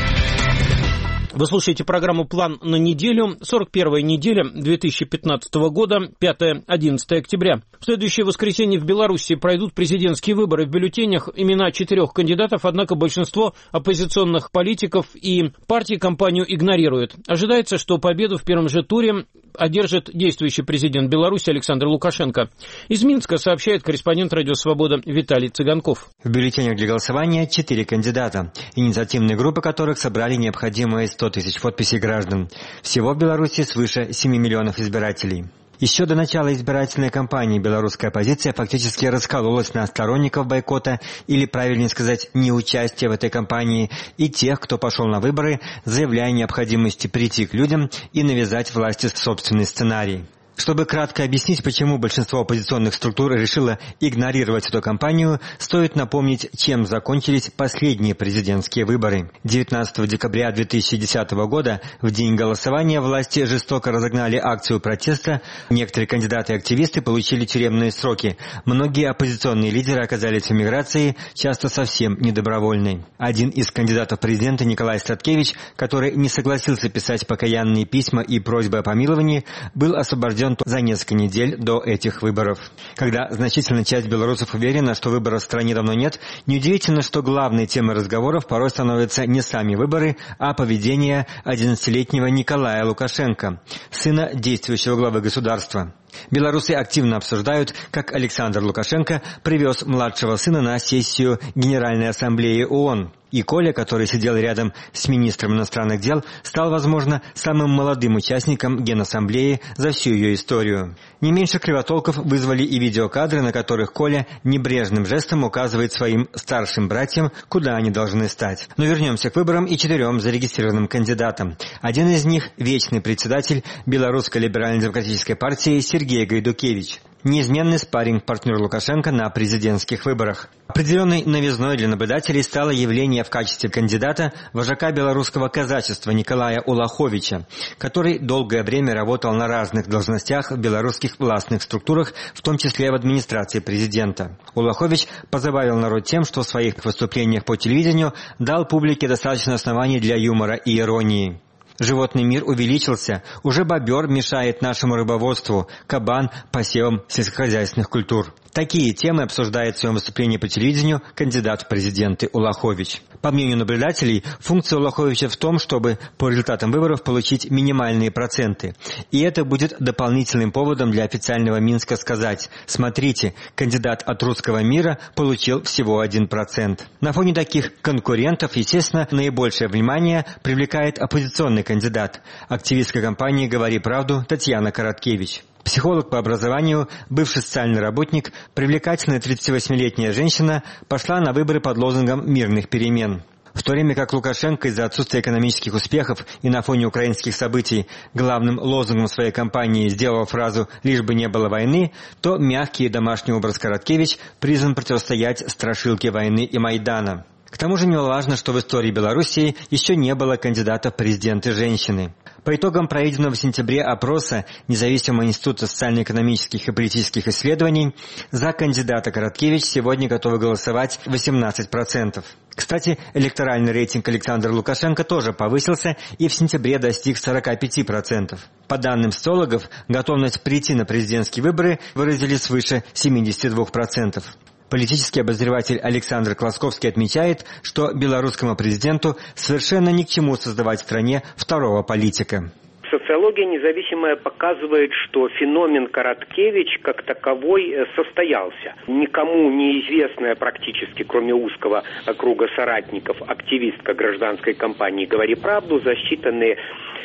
Вы слушаете программу «План на неделю». 41-я неделя 2015 года, 5-11 октября. В следующее воскресенье в Беларуси пройдут президентские выборы. В бюллетенях имена 4 кандидатов, однако большинство оппозиционных политиков и партий кампанию игнорируют. Ожидается, что победу в первом же туре одержит действующий президент Беларуси Александр Лукашенко. Из Минска сообщает корреспондент «Радио Свобода» Виталий Цыганков. В бюллетенях для голосования 4 кандидата, инициативные группы которых собрали необходимые 100 тысяч подписей граждан. Всего в Беларуси свыше 7 миллионов избирателей. Еще до начала избирательной кампании белорусская оппозиция фактически раскололась на сторонников бойкота, или, правильнее сказать, неучастия в этой кампании, и тех, кто пошел на выборы, заявляя о необходимости прийти к людям и навязать власти собственный сценарий. Чтобы кратко объяснить, почему большинство оппозиционных структур решило игнорировать эту кампанию, стоит напомнить, чем закончились последние президентские выборы. 19 декабря 2010 года, в день голосования, власти жестоко разогнали акцию протеста. Некоторые кандидаты и активисты получили тюремные сроки. Многие оппозиционные лидеры оказались в эмиграции, часто совсем недобровольной. Один из кандидатов в президенты, Николай Статкевич, который не согласился писать покаянные письма и просьбы о помиловании, был освобожден за несколько недель до этих выборов. Когда значительная часть белорусов уверена, что выборов в стране давно нет, неудивительно, что главной темой разговоров порой становятся не сами выборы, а поведение 11-летнего Николая Лукашенко, сына действующего главы государства. Белорусы активно обсуждают, как Александр Лукашенко привез младшего сына на сессию Генеральной Ассамблеи ООН. И Коля, который сидел рядом с министром иностранных дел, стал, возможно, самым молодым участником Генассамблеи за всю ее историю. Не меньше кривотолков вызвали и видеокадры, на которых Коля небрежным жестом указывает своим старшим братьям, куда они должны стать. Но вернемся к выборам и 4 зарегистрированным кандидатам. Один из них – вечный председатель Белорусской либерально-демократической партии Сергей Гайдукевич. Неизменный спарринг-партнер Лукашенко на президентских выборах. Определенной новизной для наблюдателей стало явление в качестве кандидата вожака белорусского казачества Николая Улаховича, который долгое время работал на разных должностях в белорусских властных структурах, в том числе в администрации президента. Улахович позабавил народ тем, что в своих выступлениях по телевидению дал публике достаточно оснований для юмора и иронии. Животный мир увеличился, уже бобер мешает нашему рыбоводству, кабан – посевам сельскохозяйственных культур. Такие темы обсуждает в своем выступлении по телевидению кандидат в президенты Улахович. По мнению наблюдателей, функция Улаховича в том, чтобы по результатам выборов получить минимальные проценты. И это будет дополнительным поводом для официального Минска сказать: смотрите, кандидат от русского мира получил всего 1%. На фоне таких конкурентов, естественно, наибольшее внимание привлекает оппозиционный кандидат. Активистка кампании «Говори правду» Татьяна Короткевич. Психолог по образованию, бывший социальный работник, привлекательная 38-летняя женщина пошла на выборы под лозунгом мирных перемен. В то время как Лукашенко из-за отсутствия экономических успехов и на фоне украинских событий главным лозунгом своей кампании сделал фразу «лишь бы не было войны», то мягкий и домашний образ Короткевич призван противостоять страшилке войны и Майдана. К тому же немаловажно, что в истории Белоруссии еще не было кандидата в президенты женщины. По итогам проведенного в сентябре опроса Независимого института социально-экономических и политических исследований, за кандидата Короткевич сегодня готовы голосовать 18%. Кстати, электоральный рейтинг Александра Лукашенко тоже повысился и в сентябре достиг 45%. По данным социологов, готовность прийти на президентские выборы выразили свыше 72%. Политический обозреватель Александр Класковский отмечает, что белорусскому президенту совершенно ни к чему создавать в стране второго политика. Социология независимая показывает, что феномен Короткевич как таковой состоялся. Никому неизвестная практически, кроме узкого круга соратников, активистка гражданской кампании «Говори правду» за считанные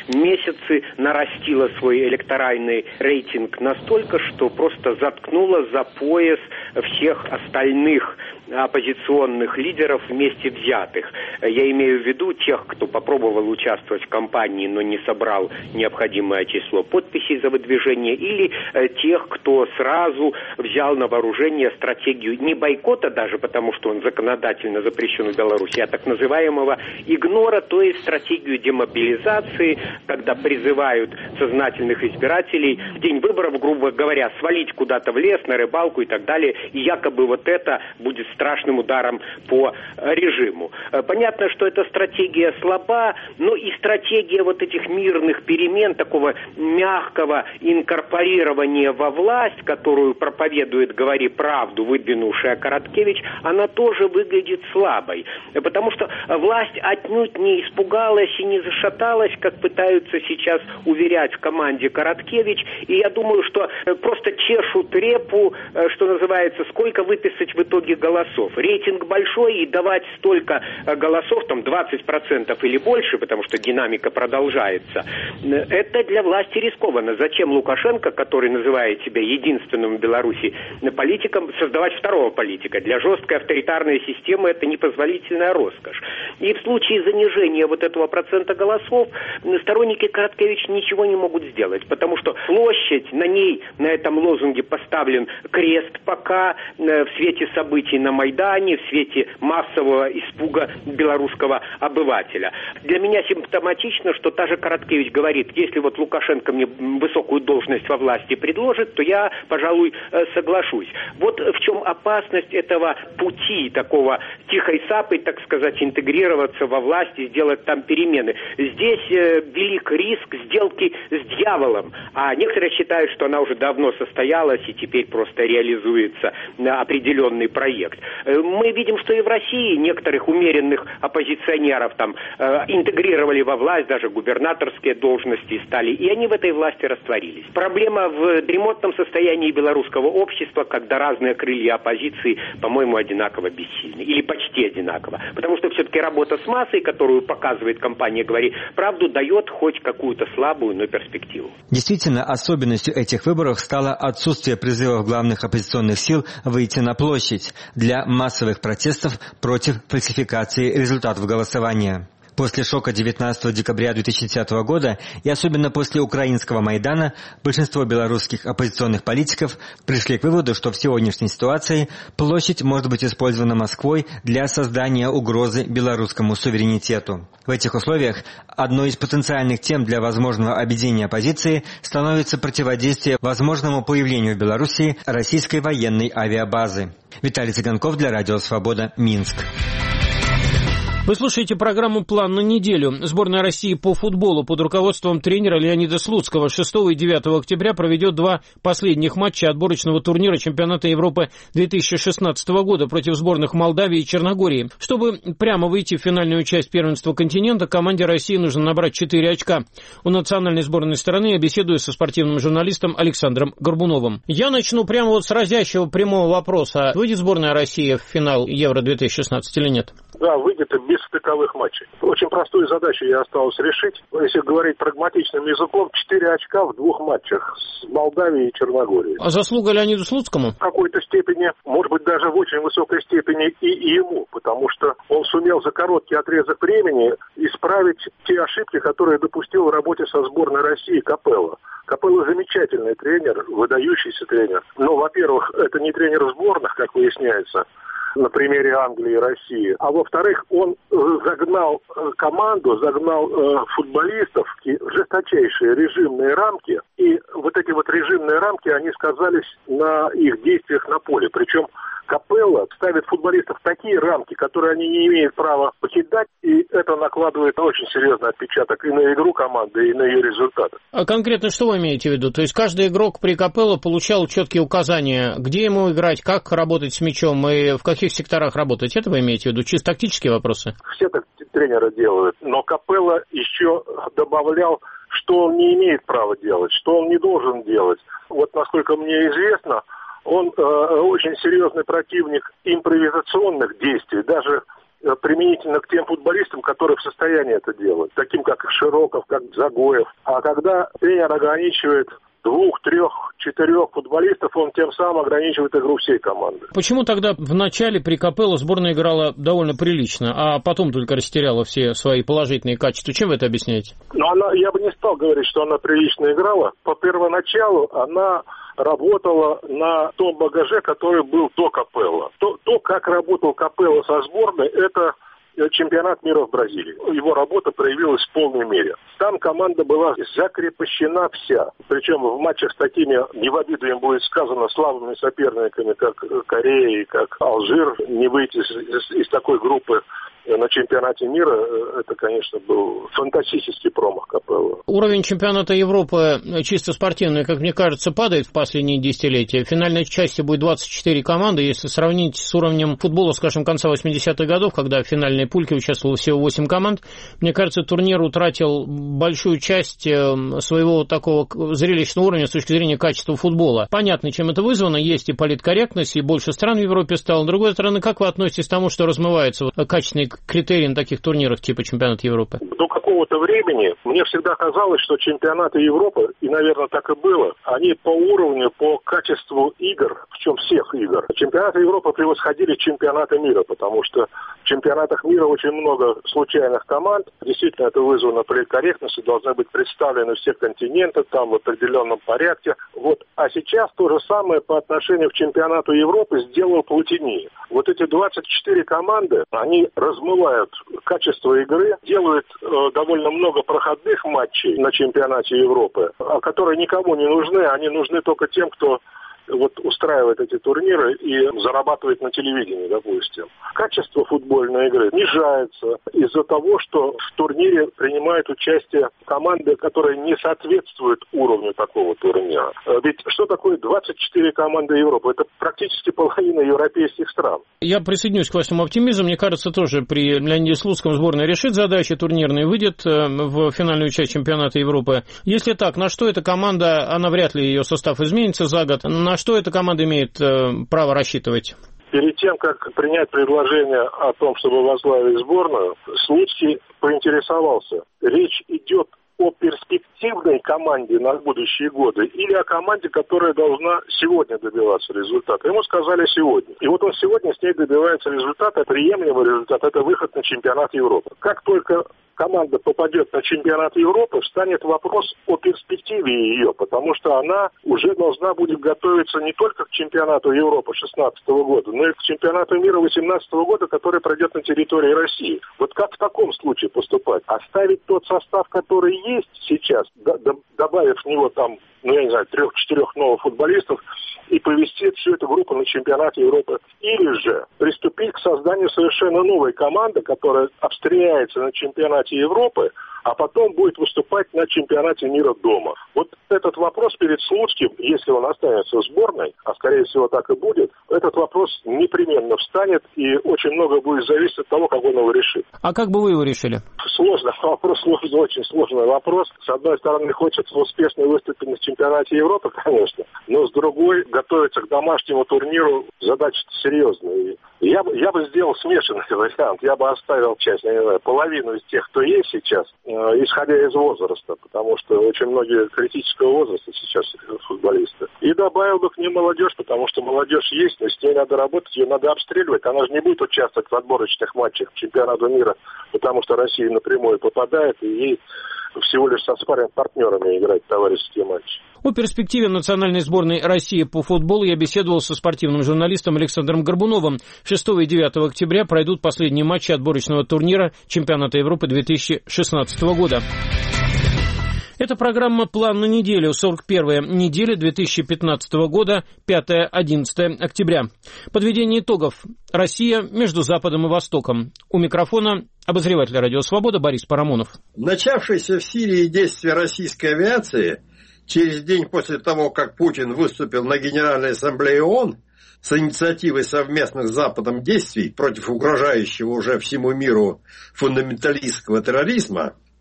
месяцы нарастила свой электоральный рейтинг настолько, что просто заткнула за пояс всех остальных оппозиционных лидеров вместе взятых. Я имею в виду тех, кто попробовал участвовать в кампании, но не собрал необходимое число подписей за выдвижение, или тех, кто сразу взял на вооружение стратегию не бойкота даже, потому что он законодательно запрещен в Беларуси, а так называемого игнора, то есть стратегию демобилизации, когда призывают сознательных избирателей в день выборов, грубо говоря, свалить куда-то в лес, на рыбалку и так далее, и якобы вот это будет страшным ударом по режиму. Понятно, что эта стратегия слаба, но и стратегия вот этих мирных перемен, такого мягкого инкорпорирования во власть, которую проповедует «Говори правду», выдвинувшая Короткевич, она тоже выглядит слабой. Потому что власть отнюдь не испугалась и не зашаталась, как пытаются сейчас уверять в команде Короткевич. И я думаю, что просто чешут репу, что называется, сколько выписать в итоге голосов. Рейтинг большой, и давать столько голосов, там 20% или больше, потому что динамика продолжается, это для власти рискованно. Зачем Лукашенко, который называет себя единственным в Беларуси политиком, создавать второго политика? Для жесткой авторитарной системы это непозволительная роскошь. И в случае занижения вот этого процента голосов сторонники Короткевич ничего не могут сделать, потому что площадь, на ней, на этом лозунге поставлен крест пока в свете событий на Майдане, в свете массового испуга белорусского обывателя. Для меня симптоматично, что та же Короткевич говорит, если вот Лукашенко мне высокую должность во власти предложит, то я, пожалуй, соглашусь. Вот в чем опасность этого пути, такого тихой сапой, так сказать, интегрироваться во власть и сделать там перемены. Здесь велик риск сделки с дьяволом, а некоторые считают, что она уже давно состоялась и теперь просто реализуется определенный проект. Мы видим, что и в России некоторых умеренных оппозиционеров там интегрировали во власть, даже губернаторские должности стали, и они в этой власти растворились. Проблема в дремотном состоянии белорусского общества, когда разные крылья оппозиции, по-моему, одинаково бессильны, или почти одинаково. Потому что все-таки работа с массой, которую показывает компания «Говори правду», дает хоть какую-то слабую, но перспективу. Действительно, особенностью этих выборов стало отсутствие призывов главных оппозиционных сил выйти на площадь для массовых протестов против фальсификации результатов голосования. После шока 19 декабря 2010 года и особенно после украинского Майдана большинство белорусских оппозиционных политиков пришли к выводу, что в сегодняшней ситуации площадь может быть использована Москвой для создания угрозы белорусскому суверенитету. В этих условиях одной из потенциальных тем для возможного объединения оппозиции становится противодействие возможному появлению в Беларуси российской военной авиабазы. Виталий Цыганков для Радио Свобода, Минск. Вы слушаете программу «План на неделю». Сборная России по футболу под руководством тренера Леонида Слуцкого 6 и 9 октября проведет два последних матча отборочного турнира чемпионата Европы 2016 года против сборных Молдавии и Черногории. Чтобы прямо выйти в финальную часть первенства континента, команде России нужно набрать 4 очка. У национальной сборной страны я беседую со спортивным журналистом Александром Горбуновым. Я начну прямо вот с разящего прямого вопроса. Выйдет сборная России в финал Евро-2016 или нет? Да, выйдет без стыковых матчей. Очень простую задачу я осталось решить. Если говорить прагматичным языком, 4 очка в 2 матчах с Молдавией и Черногорией. А заслуга Леониду Слуцкому? В какой-то степени, может быть, даже в очень высокой степени и ему, потому что он сумел за короткий отрезок времени исправить те ошибки, которые допустил в работе со сборной России Капелло. Капелло замечательный тренер, выдающийся тренер. Но, во-первых, это не тренер сборных, как выясняется, на примере Англии и России. А во-вторых, он загнал команду, загнал футболистов в жесточайшие режимные рамки. И вот эти вот режимные рамки, они сказались на их действиях на поле. Причем Капелло ставит футболистов в такие рамки, которые они не имеют права покидать, и это накладывает очень серьезный отпечаток и на игру команды, и на ее результаты. А конкретно что вы имеете в виду? То есть каждый игрок при Капелло получал четкие указания, где ему играть, как работать с мячом и в каких секторах работать? Это вы имеете в виду? Чисто тактические вопросы? Все так тренеры делают, но Капелло еще добавлял, что он не имеет права делать, что он не должен делать. Вот насколько мне известно, он очень серьезный противник импровизационных действий, даже применительно к тем футболистам, которые в состоянии это делать, таким как Широков, как Загоев. А когда тренер ограничивает 2, 3, 4 футболистов, он тем самым ограничивает игру всей команды. Почему тогда в начале при Капелло сборная играла довольно прилично, а потом только растеряла все свои положительные качества? Чем вы это объясняете? Я бы не стал говорить, что она прилично играла. По первоначалу она работала на том багаже, который был до Капелло. То, как работал Капелло со сборной, это чемпионат мира в Бразилии. Его работа проявилась в полной мере. Там команда была закрепощена вся. Причем в матчах с такими, не в обиду им будет сказано, слабыми соперниками, как Корея и как Алжир, не выйти из такой группы на чемпионате мира, это, конечно, был фантастический промах Капелло. Уровень чемпионата Европы чисто спортивный, как мне кажется, падает в последние десятилетия. В финальной части будет 24 команды. Если сравнить с уровнем футбола, скажем, конца 80-х годов, когда в финальной пульке участвовало всего 8 команд, мне кажется, турнир утратил большую часть своего такого зрелищного уровня с точки зрения качества футбола. Понятно, чем это вызвано. Есть и политкорректность, и больше стран в Европе стало. С другой стороны, как вы относитесь к тому, что размывается качественный критерий на таких турнирах типа чемпионата Европы? До какого-то времени мне всегда казалось, что чемпионаты Европы, и, наверное, так и было, они по уровню, по качеству игр, причем всех игр, чемпионаты Европы превосходили чемпионаты мира, потому что в чемпионатах мира очень много случайных команд. Действительно, это вызвано политкорректностью, должны быть представлены все континенты там в определенном порядке. А сейчас то же самое по отношению к чемпионату Европы сделал Платини. Вот эти 24 команды, они размывают качество игры, делают довольно много проходных матчей на чемпионате Европы, которые никому не нужны, они нужны только тем, кто устраивает эти турниры и зарабатывает на телевидении, допустим. Качество футбольной игры снижается из-за того, что в турнире принимают участие команды, которые не соответствуют уровню такого турнира. Ведь что такое 24 команды Европы? Это практически половина европейских стран. Я присоединюсь к вашему оптимизму. Мне кажется, тоже при Леониде Слуцком сборная решит задачи турнирные, выйдет в финальную часть чемпионата Европы. Если так, на что эта команда, она вряд ли ее состав изменится за год, на что эта команда имеет право рассчитывать? Перед тем, как принять предложение о том, чтобы возглавить сборную, Слуцкий поинтересовался, речь идет о перспективной команде на будущие годы или о команде, которая должна сегодня добиваться результата. Ему сказали сегодня. И вот он сегодня с ней добивается результата, приемлемый результат, это выход на чемпионат Европы. Как только команда попадет на чемпионат Европы, встанет вопрос о перспективе ее, потому что она уже должна будет готовиться не только к чемпионату Европы 2016 года, но и к чемпионату мира 2018 года, который пройдет на территории России. Вот как в таком случае поступать? Оставить тот состав, который есть сейчас, добавив в него там, 3-4 новых футболистов, и повести всю эту группу на чемпионат Европы. Или же приступить к созданию совершенно новой команды, которая обстреляется на чемпионате Европы, а потом будет выступать на чемпионате мира дома. Вот этот вопрос перед Слуцким, если он останется в сборной, а скорее всего так и будет, этот вопрос непременно встанет, и очень много будет зависеть от того, как он его решит. А как бы вы его решили? Сложный вопрос, очень сложный вопрос. С одной стороны, хочется успешно выступить на чемпионате Европы, конечно, но с другой, готовиться к домашнему турниру задача серьезная. Я бы сделал смешанный вариант. Я бы оставил часть, половину из тех, кто есть сейчас, исходя из возраста, потому что очень многие критического возраста сейчас футболисты. И добавил бы к ним молодежь, потому что молодежь есть, но с ней надо работать, ее надо обстреливать. Она же не будет участвовать в отборочных матчах чемпионата мира, потому что Россия напрямую попадает, и ей всего лишь со спарринг-партнерами играть товарищеские матчи. О перспективе национальной сборной России по футболу я беседовал со спортивным журналистом Александром Горбуновым. 6 и 9 октября пройдут последние матчи отборочного турнира чемпионата Европы 2016 года. Это программа «План на неделю», 41-я неделя 2015 года, 5-11 октября. Подведение итогов. Россия между Западом и Востоком. У микрофона обозреватель «Радио Свобода» Борис Парамонов. Начавшееся в Сирии действие российской авиации через день после того, как Путин выступил на Генеральной Ассамблее ООН с инициативой совместных с Западом действий против угрожающего уже всему миру фундаменталистского терроризма,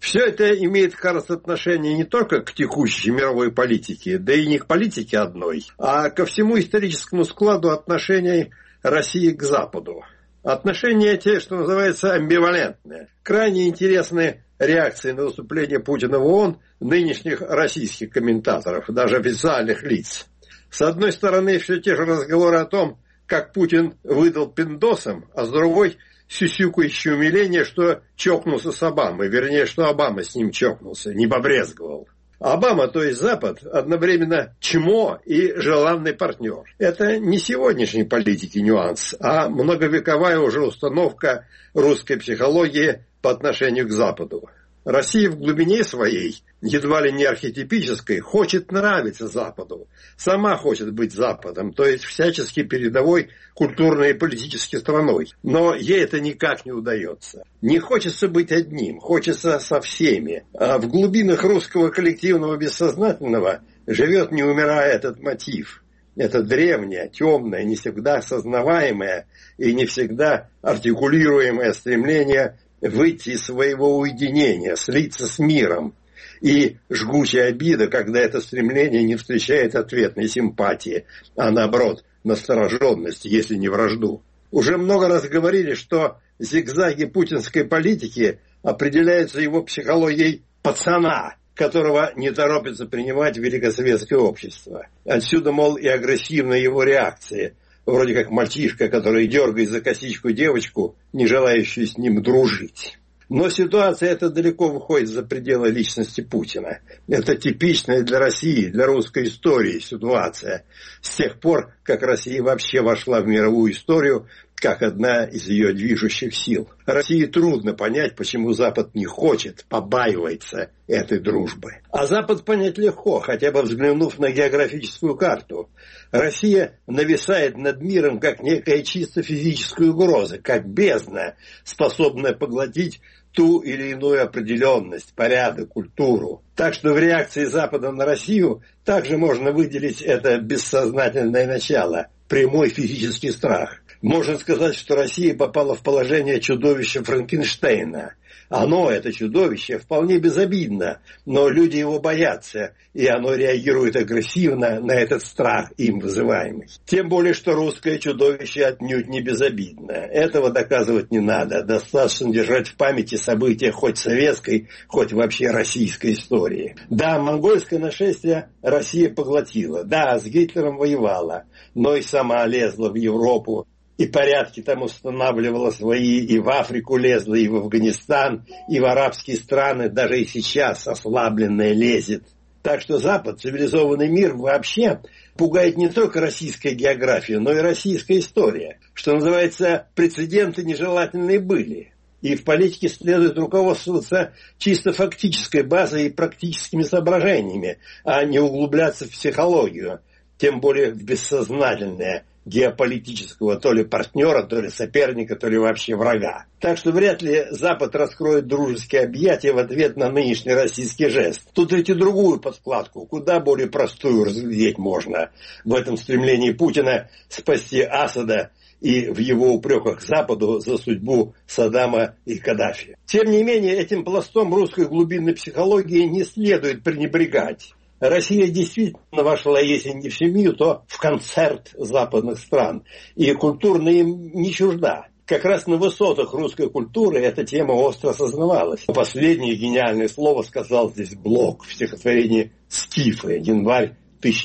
Все это имеет, кажется, отношение не только к текущей мировой политике, да и не к политике одной, а ко всему историческому складу отношений России к Западу. Отношения те, что называется, амбивалентные. Крайне интересны реакции на выступление Путина в ООН нынешних российских комментаторов, даже официальных лиц. С одной стороны, все те же разговоры о том, как Путин выдал пиндосам, а с другой – сюсюкающее умиление, что чокнулся с Обамой, вернее, что Обама с ним чокнулся, не побрезговал. Обама, то есть Запад, одновременно чмо и желанный партнер. Это не сегодняшней политики нюанс, а многовековая уже установка русской психологии по отношению к Западу. Россия в глубине своей, едва ли не архетипической, хочет нравиться Западу. Сама хочет быть Западом, то есть всячески передовой культурной и политической страной. Но ей это никак не удается. Не хочется быть одним, хочется со всеми. А в глубинах русского коллективного бессознательного живет, не умирая, этот мотив. Это древнее, темное, не всегда осознаваемое и не всегда артикулируемое стремление выйти из своего уединения, слиться с миром. И жгучая обида, когда это стремление не встречает ответной симпатии, а наоборот, настороженности, если не вражду. Уже много раз говорили, что зигзаги путинской политики определяются его психологией пацана, которого не торопится принимать великосоветское общество. Отсюда, мол, и агрессивная его реакция. Вроде как мальчишка, который дергает за косичку девочку, не желающую с ним дружить. Но ситуация эта далеко выходит за пределы личности Путина. Это типичная для России, для русской истории ситуация. С тех пор, как Россия вообще вошла в мировую историю, как одна из ее движущих сил. России трудно понять, почему Запад не хочет, побаивается этой дружбы. А Запад понять легко, хотя бы взглянув на географическую карту. Россия нависает над миром как некая чисто физическая угроза, как бездна, способная поглотить ту или иную определенность, порядок, культуру. Так что в реакции Запада на Россию также можно выделить это бессознательное начало, прямой физический страх. Можно сказать, что Россия попала в положение чудовища Франкенштейна. Оно, это чудовище, вполне безобидно, но люди его боятся, и оно реагирует агрессивно на этот страх, им вызываемый. Тем более, что русское чудовище отнюдь не безобидно. Этого доказывать не надо. Достаточно держать в памяти события хоть советской, хоть вообще российской истории. Да, монгольское нашествие Россия поглотила. Да, с Гитлером воевала, но и сама лезла в Европу. И порядки там устанавливала свои, и в Африку лезла, и в Афганистан, и в арабские страны, даже и сейчас ослабленная лезет. Так что Запад, цивилизованный мир вообще пугает не только российская география, но и российская история. Что называется, прецеденты нежелательные были. И в политике следует руководствоваться чисто фактической базой и практическими соображениями, а не углубляться в психологию, тем более в бессознательное, геополитического то ли партнера, то ли соперника, то ли вообще врага. Так что вряд ли Запад раскроет дружеские объятия в ответ на нынешний российский жест. Тут ведь и другую подкладку, куда более простую разглядеть можно в этом стремлении Путина спасти Асада и в его упреках Западу за судьбу Саддама и Каддафи. Тем не менее, этим пластом русской глубинной психологии не следует пренебрегать. Россия действительно вошла, если не в семью, то в концерт западных стран. И культурно им не чужда. Как раз на высотах русской культуры эта тема остро осознавалась. Последнее гениальное слово сказал здесь Блок в стихотворении «Скифы», январь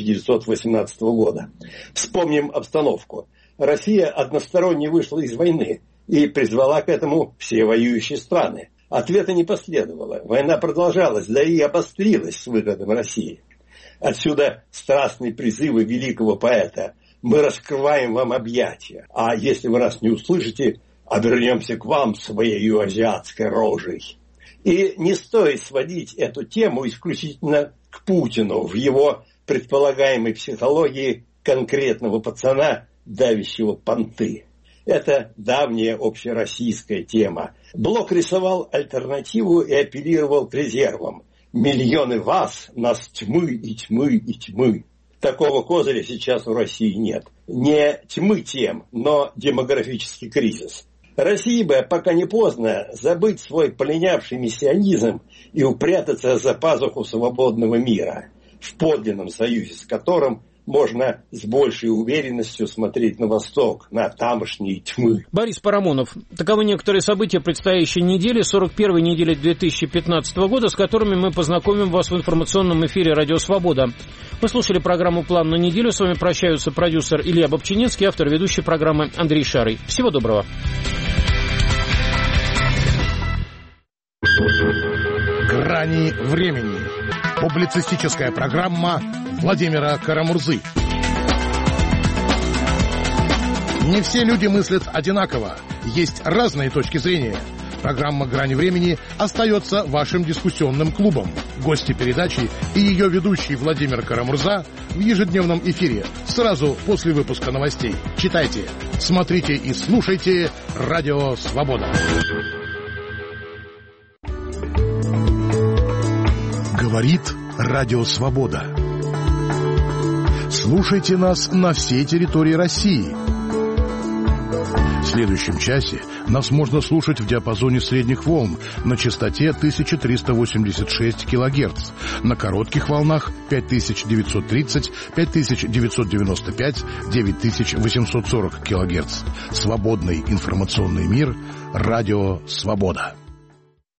1918 года. Вспомним обстановку. Россия односторонне вышла из войны и призвала к этому все воюющие страны. Ответа не последовало. Война продолжалась, да и обострилась с выходом России. Отсюда страстные призывы великого поэта: «Мы раскрываем вам объятия, а если вы нас не услышите, обернемся к вам своей азиатской рожей». И не стоит сводить эту тему исключительно к Путину в его предполагаемой психологии конкретного пацана, давящего понты. Это давняя общероссийская тема. Блок рисовал альтернативу и апеллировал к резервам. Миллионы вас, нас тьмы и тьмы и тьмы. Такого козыря сейчас у России нет. Не тьмы тем, но демографический кризис. России бы, пока не поздно, забыть свой полинявший мессианизм и упрятаться за пазуху свободного мира, в подлинном союзе с которым можно с большей уверенностью смотреть на восток, на тамошние тьмы. Борис Парамонов. Таковы некоторые события предстоящей недели, 41-й недели 2015 года, с которыми мы познакомим вас в информационном эфире «Радио Свобода». Вы слушали программу «План на неделю». С вами прощаются продюсер Илья Бобчинецкий, автор ведущей программы Андрей Шарый. Всего доброго. «Грани времени». Публицистическая программа Владимира Карамурзы. Не все люди мыслят одинаково. Есть разные точки зрения. Программа «Грани времени» остается вашим дискуссионным клубом. Гости передачи и ее ведущий Владимир Карамурза в ежедневном эфире сразу после выпуска новостей. Читайте, смотрите и слушайте «Радио Свобода». Говорит Радио Свобода. Слушайте нас на всей территории России. В следующем часе нас можно слушать в диапазоне средних волн на частоте 1386 кГц, на коротких волнах 5930, 5995, 9840 кГц. Свободный информационный мир. Радио Свобода.